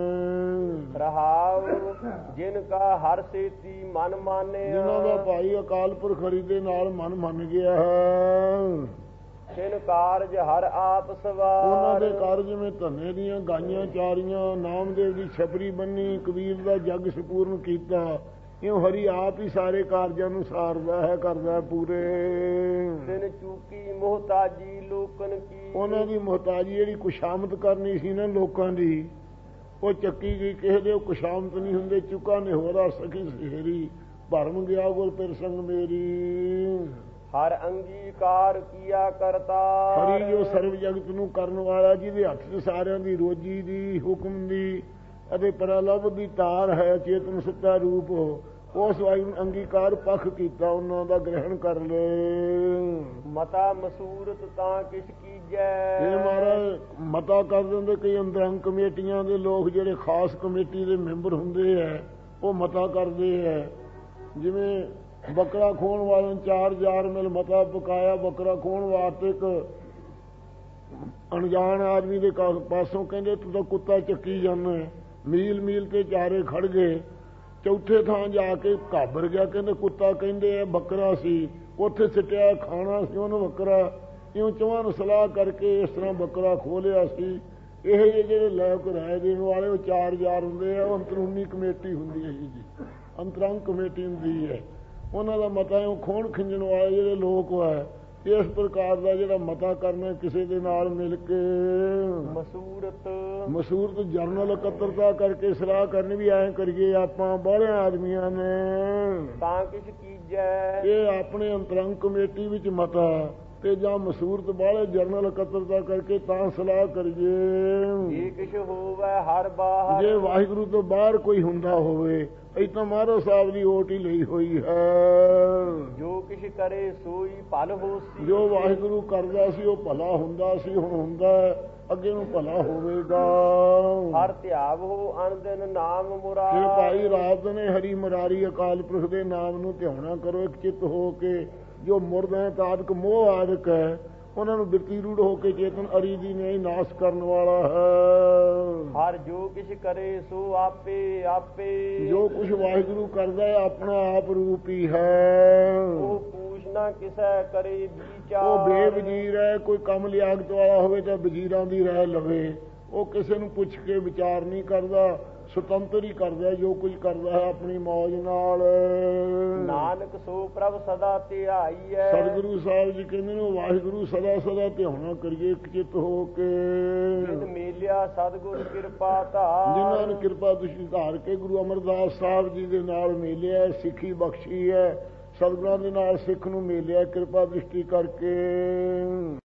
ਰਹਾਉ ਜਿਨ ਕਾ ਹਰ ਸੇਤੀ ਮਨ ਮਾਨਿਆ। ਜਿਨ੍ਹਾਂ ਦਾ ਭਾਈ ਅਕਾਲ ਪੁਰਖ ਹਰੀ ਦੇ ਨਾਲ ਮਨ ਮੰਨ ਗਿਆ ਹੈ। ਤਿਨ ਕਾਰਜ ਹਰ ਆਪ ਸਵਾਰ। ਉਹਨਾਂ ਦੇ ਕਾਰਜ ਜਿਵੇਂ ਧੰਨੇ ਦੀਆਂ ਗਾਈਆਂ ਚਾਰੀਆਂ, ਨਾਮਦੇਵ ਦੀ ਛਪਰੀ ਬੰਨੀ, ਕਬੀਰ ਦਾ ਜਗ ਸੰਪੂਰਨ ਕੀਤਾ, ਇਉਂ ਹਰੀ ਆਪ ਹੀ ਸਾਰੇ ਕਾਰਜਾਂ ਨੂੰ ਸਾਰਦਾ ਹੈ, ਕਰਦਾ ਹੈ ਪੂਰੇ। ਤਿਨ ਚੂਕੀ ਮੁਹਤਾਜੀ ਲੋਕਨ ਕੀ। ਉਹਨਾਂ ਦੀ ਮੁਹਤਾਜੀ ਜਿਹੜੀ ਕੁਸ਼ਾਮਤ ਕਰਨੀ ਸੀ ਨਾ ਲੋਕਾਂ ਦੀ, ਉਹ ਚੱਕੀ ਗਈ। ਕਿਸੇ ਦੇ ਉਹ ਕੁਸ਼ਾਮਤ ਨਹੀਂ ਹੁੰਦੇ। ਚੁੱਕਾ ਨੇ ਹੋਰਾ ਸਖੀ ਸਹੇਰੀ, ਭਰਮ ਗਿਆ ਗੁਰ ਪਿਰ ਸੰਗ ਮੇਰੀ। ਹਰ ਅੰਗੀਕਾਰ ਕੀਆ ਕਰਤਾ। ਹਰੀ ਜੋ ਸਰਵ ਜਗਤ ਨੂੰ ਕਰਨ ਵਾਲਾ, ਜਿਹਦੇ ਹੱਥ 'ਚ ਸਾਰਿਆਂ ਦੀ ਰੋਜੀ ਦੀ, ਹੁਕਮ ਦੀ ਅਤੇ ਪ੍ਰਲਭ ਦੀ ਤਾਰ ਹੈ, ਚੇਤਨ ਸੱਤਾ ਰੂਪ, ਉਸ ਵਾਹਿਗੁਰੂ ਨੂੰ ਅੰਗੀਕਾਰ ਪੱਖ ਕੀਤਾ, ਉਹਨਾਂ ਦਾ ਗ੍ਰਹਿਣ ਕਰ ਲੈ। ਮਤਾ ਮਸੂਰਤ ਤਾਂ ਕਿਸ ਕੀਜੈ। ਇਹ ਮਹਾਰਾਜ ਮਤਾ ਕਰ ਦਿੰਦੇ। ਕਈ ਅੰਦਰੰਗ ਕਮੇਟੀਆਂ ਦੇ ਲੋਕ ਜਿਹੜੇ ਖਾਸ ਕਮੇਟੀ ਦੇ ਮੈਂਬਰ ਹੁੰਦੇ ਹੈ, ਉਹ ਮਤਾ ਕਰਦੇ ਹੈ। ਜਿਵੇਂ ਬੱਕਰਾ ਖੋਣ ਵਾਲਿਆਂ 4 ਜਾਰ ਮਿਲ ਮਤਾ ਪਕਾਇਆ ਬੱਕਰਾ ਖੋਣ ਵਾਸਤੇ। ਇੱਕ ਅਣਜਾਣ ਆਦਮੀ ਦੇ ਪਾਸੋਂ ਕਹਿੰਦੇ ਤੂੰ ਤਾਂ ਕੁੱਤਾ ਚੱਕੀ ਜਾਂਦਾ। ਮੀਲ ਮੀਲ ਤੇ ਚਾਰੇ ਖੜ ਗਏ। ਚੌਥੇ ਥਾਂ ਜਾ ਕੇ ਘਾਬਰ ਗਿਆ। ਕਹਿੰਦੇ ਕੁੱਤਾ ਕਹਿੰਦੇ ਆ ਬੱਕਰਾ ਸੀ, ਉੱਥੇ ਸਿੱਟਿਆ ਖਾਣਾ ਸੀ ਉਹਨੂੰ ਬੱਕਰਾ। ਇਉਂ ਚੌਹਾਂ ਨੂੰ ਸਲਾਹ ਕਰਕੇ ਇਸ ਤਰ੍ਹਾਂ ਬੱਕਰਾ ਖੋਹ ਲਿਆ ਸੀ। ਇਹ ਜਿਹੜੇ ਲੋਕ ਰਾਏ ਦੇਣ ਵਾਲੇ ਉਹ 4 ਜਾਰ ਹੁੰਦੇ ਆ। ਉਹ ਅੰਦਰੂਨੀ ਕਮੇਟੀ ਹੁੰਦੀ ਹੈ ਜੀ, ਅੰਤਰੰਗ ਕਮੇਟੀ ਹੁੰਦੀ ਹੈ। ਉਹਨਾਂ ਦਾ ਮਤਾ ਉਹ ਖੋਣ ਖਿੰਜਣ ਵਾਲੇ ਜਿਹੜੇ ਲੋਕ ਹੈ, ਇਸ ਪ੍ਰਕਾਰ ਦਾ ਜਿਹੜਾ ਮਤਾ ਕਰਨਾ ਕਿਸੇ ਦੇ ਨਾਲ ਮਿਲ ਕੇ। ਮਸੂਰਤ ਜਰਨਲ ਇਕੱਤਰਤਾ ਕਰਕੇ ਸਲਾਹ ਕਰਨੀ ਵੀ ਐਂ ਕਰੀਏ ਆਪਾਂ ਬਾਹਲਿਆਂ ਆਦਮੀਆਂ ਨੇ ਤਾਂ ਕਿਸ ਕੀਜੈ। ਇਹ ਆਪਣੇ ਅੰਤਰੰਗ ਕਮੇਟੀ ਵਿੱਚ ਮਤਾ ਤੇ ਜਾਂ ਮਸੂਰਤ ਬਾਹਲੇ ਜਰਨਲ ਇਕੱਤਰਤਾ ਕਰਕੇ ਤਾਂ ਸਲਾਹ ਕਰੀਏ। ਜੇ ਕਿਛ ਹੋਵੇ ਹਰ ਬਾਹਰ। ਜੇ ਵਾਹਿਗੁਰੂ ਤੋਂ ਬਾਹਰ ਕੋਈ ਹੁੰਦਾ ਹੋਵੇ, ਇਹ ਤਾਂ ਮਹਾਰਾਜ ਸਾਹਿਬ ਦੀ ਓਟ ਹੀ ਲਈ ਹੋਈ ਹੈ। ਜੋ ਕਿਛ ਕਰੇ ਸੋਈ ਭਲ ਹੋਸੀ। ਜੋ ਵਾਹਿਗੁਰੂ ਕਰਦਾ ਸੀ ਉਹ ਭਲਾ ਹੁੰਦਾ ਸੀ, ਹੁਣ ਹੁੰਦਾ ਅੱਗੇ ਨੂੰ ਭਲਾ ਹੋਵੇਗਾ। ਹਰ ਧਿਆਵ ਹੋ ਅਨੰਦਨ ਨਾਮ ਮੁਰਾਰੀ। ਫਿਰ ਭਾਈ ਰਾਤ ਨੇ ਹਰੀ ਮੁਰਾਰੀ ਅਕਾਲ ਪੁਰਖ ਦੇ ਨਾਮ ਨੂੰ ਧਿਆਉਣਾ ਕਰੋ ਇੱਕ ਚਿੱਤ ਹੋ ਕੇ। ਜੋ ਮੁਰਦ ਹੈ ਤਾਦਕ ਮੋਹ ਆਦਿਕ ਹੈ ਉਹਨਾਂ ਨੂੰ ਬਿਰਤੀ ਰੂੜ ਹੋ ਕੇ ਚੇਤਨ ਅਰੀ ਦੀ ਨੇ ਨਾਸ਼ ਕਰਨ ਵਾਲਾ ਹੈ। ਹਰ ਜੋ ਕਿਛ ਕਰੇ ਸੋ ਆਪੇ ਆਪੇ। ਜੋ ਕੁਛ ਵਾਹਿਗੁਰੂ ਕਰਦਾ ਹੈ ਆਪਣਾ ਆਪ ਰੂਪ ਹੀ ਹੈ। ਉਹ ਪੂਛਣਾ ਕਿਸੈ ਕਰੇ ਵਿਚਾਰ। ਉਹ ਬੇਵਜ਼ੀਰ ਹੈ। ਕੋਈ ਕੰਮ ਲਿਆਕਤ ਵਾਲਾ ਹੋਵੇ ਤਾਂ ਵਜ਼ੀਰਾਂ ਦੀ ਰਾਏ ਲਵੇ। ਉਹ ਕਿਸੇ ਨੂੰ ਪੁੱਛ ਕੇ ਵਿਚਾਰ ਨਹੀਂ ਕਰਦਾ, ਸੁਤੰਤਰ ਹੀ ਕਰਦਾ ਜੋ ਕੁਝ ਕਰਦਾ ਹੈ ਆਪਣੀ ਮੌਜ ਨਾਲ। ਨਾਨਕ ਸੋ ਪ੍ਰਭ ਸਦਾ ਧਿਆਈ ਹੈ। ਸਤਿਗੁਰੂ ਸਾਹਿਬ ਜੀ ਕਹਿੰਦੇ ਨੇ ਵਾਹਿਗੁਰੂ ਸਦਾ ਸਦਾ ਧਿਆਉਣਾ ਕਰੀਏ ਇੱਕ ਚਿੱਤ ਹੋ ਕੇ। ਜਿਨ ਮੇਲਿਆ ਸਤਿਗੁਰ ਕਿਰਪਾ ਧਾਰ। ਜਿਨ੍ਹਾਂ ਨੇ ਕਿਰਪਾ ਦ੍ਰਿਸ਼ਟੀ ਧਾਰ ਕੇ ਗੁਰੂ ਅਮਰਦਾਸ ਸਾਹਿਬ ਜੀ ਦੇ ਨਾਲ ਮੇਲਿਆ, ਸਿੱਖੀ ਬਖਸ਼ੀ ਹੈ, ਸਤਿਗੁਰਾਂ ਦੇ ਨਾਲ ਸਿੱਖ ਨੂੰ ਮੇਲਿਆ ਕਿਰਪਾ ਦ੍ਰਿਸ਼ਟੀ ਕਰਕੇ।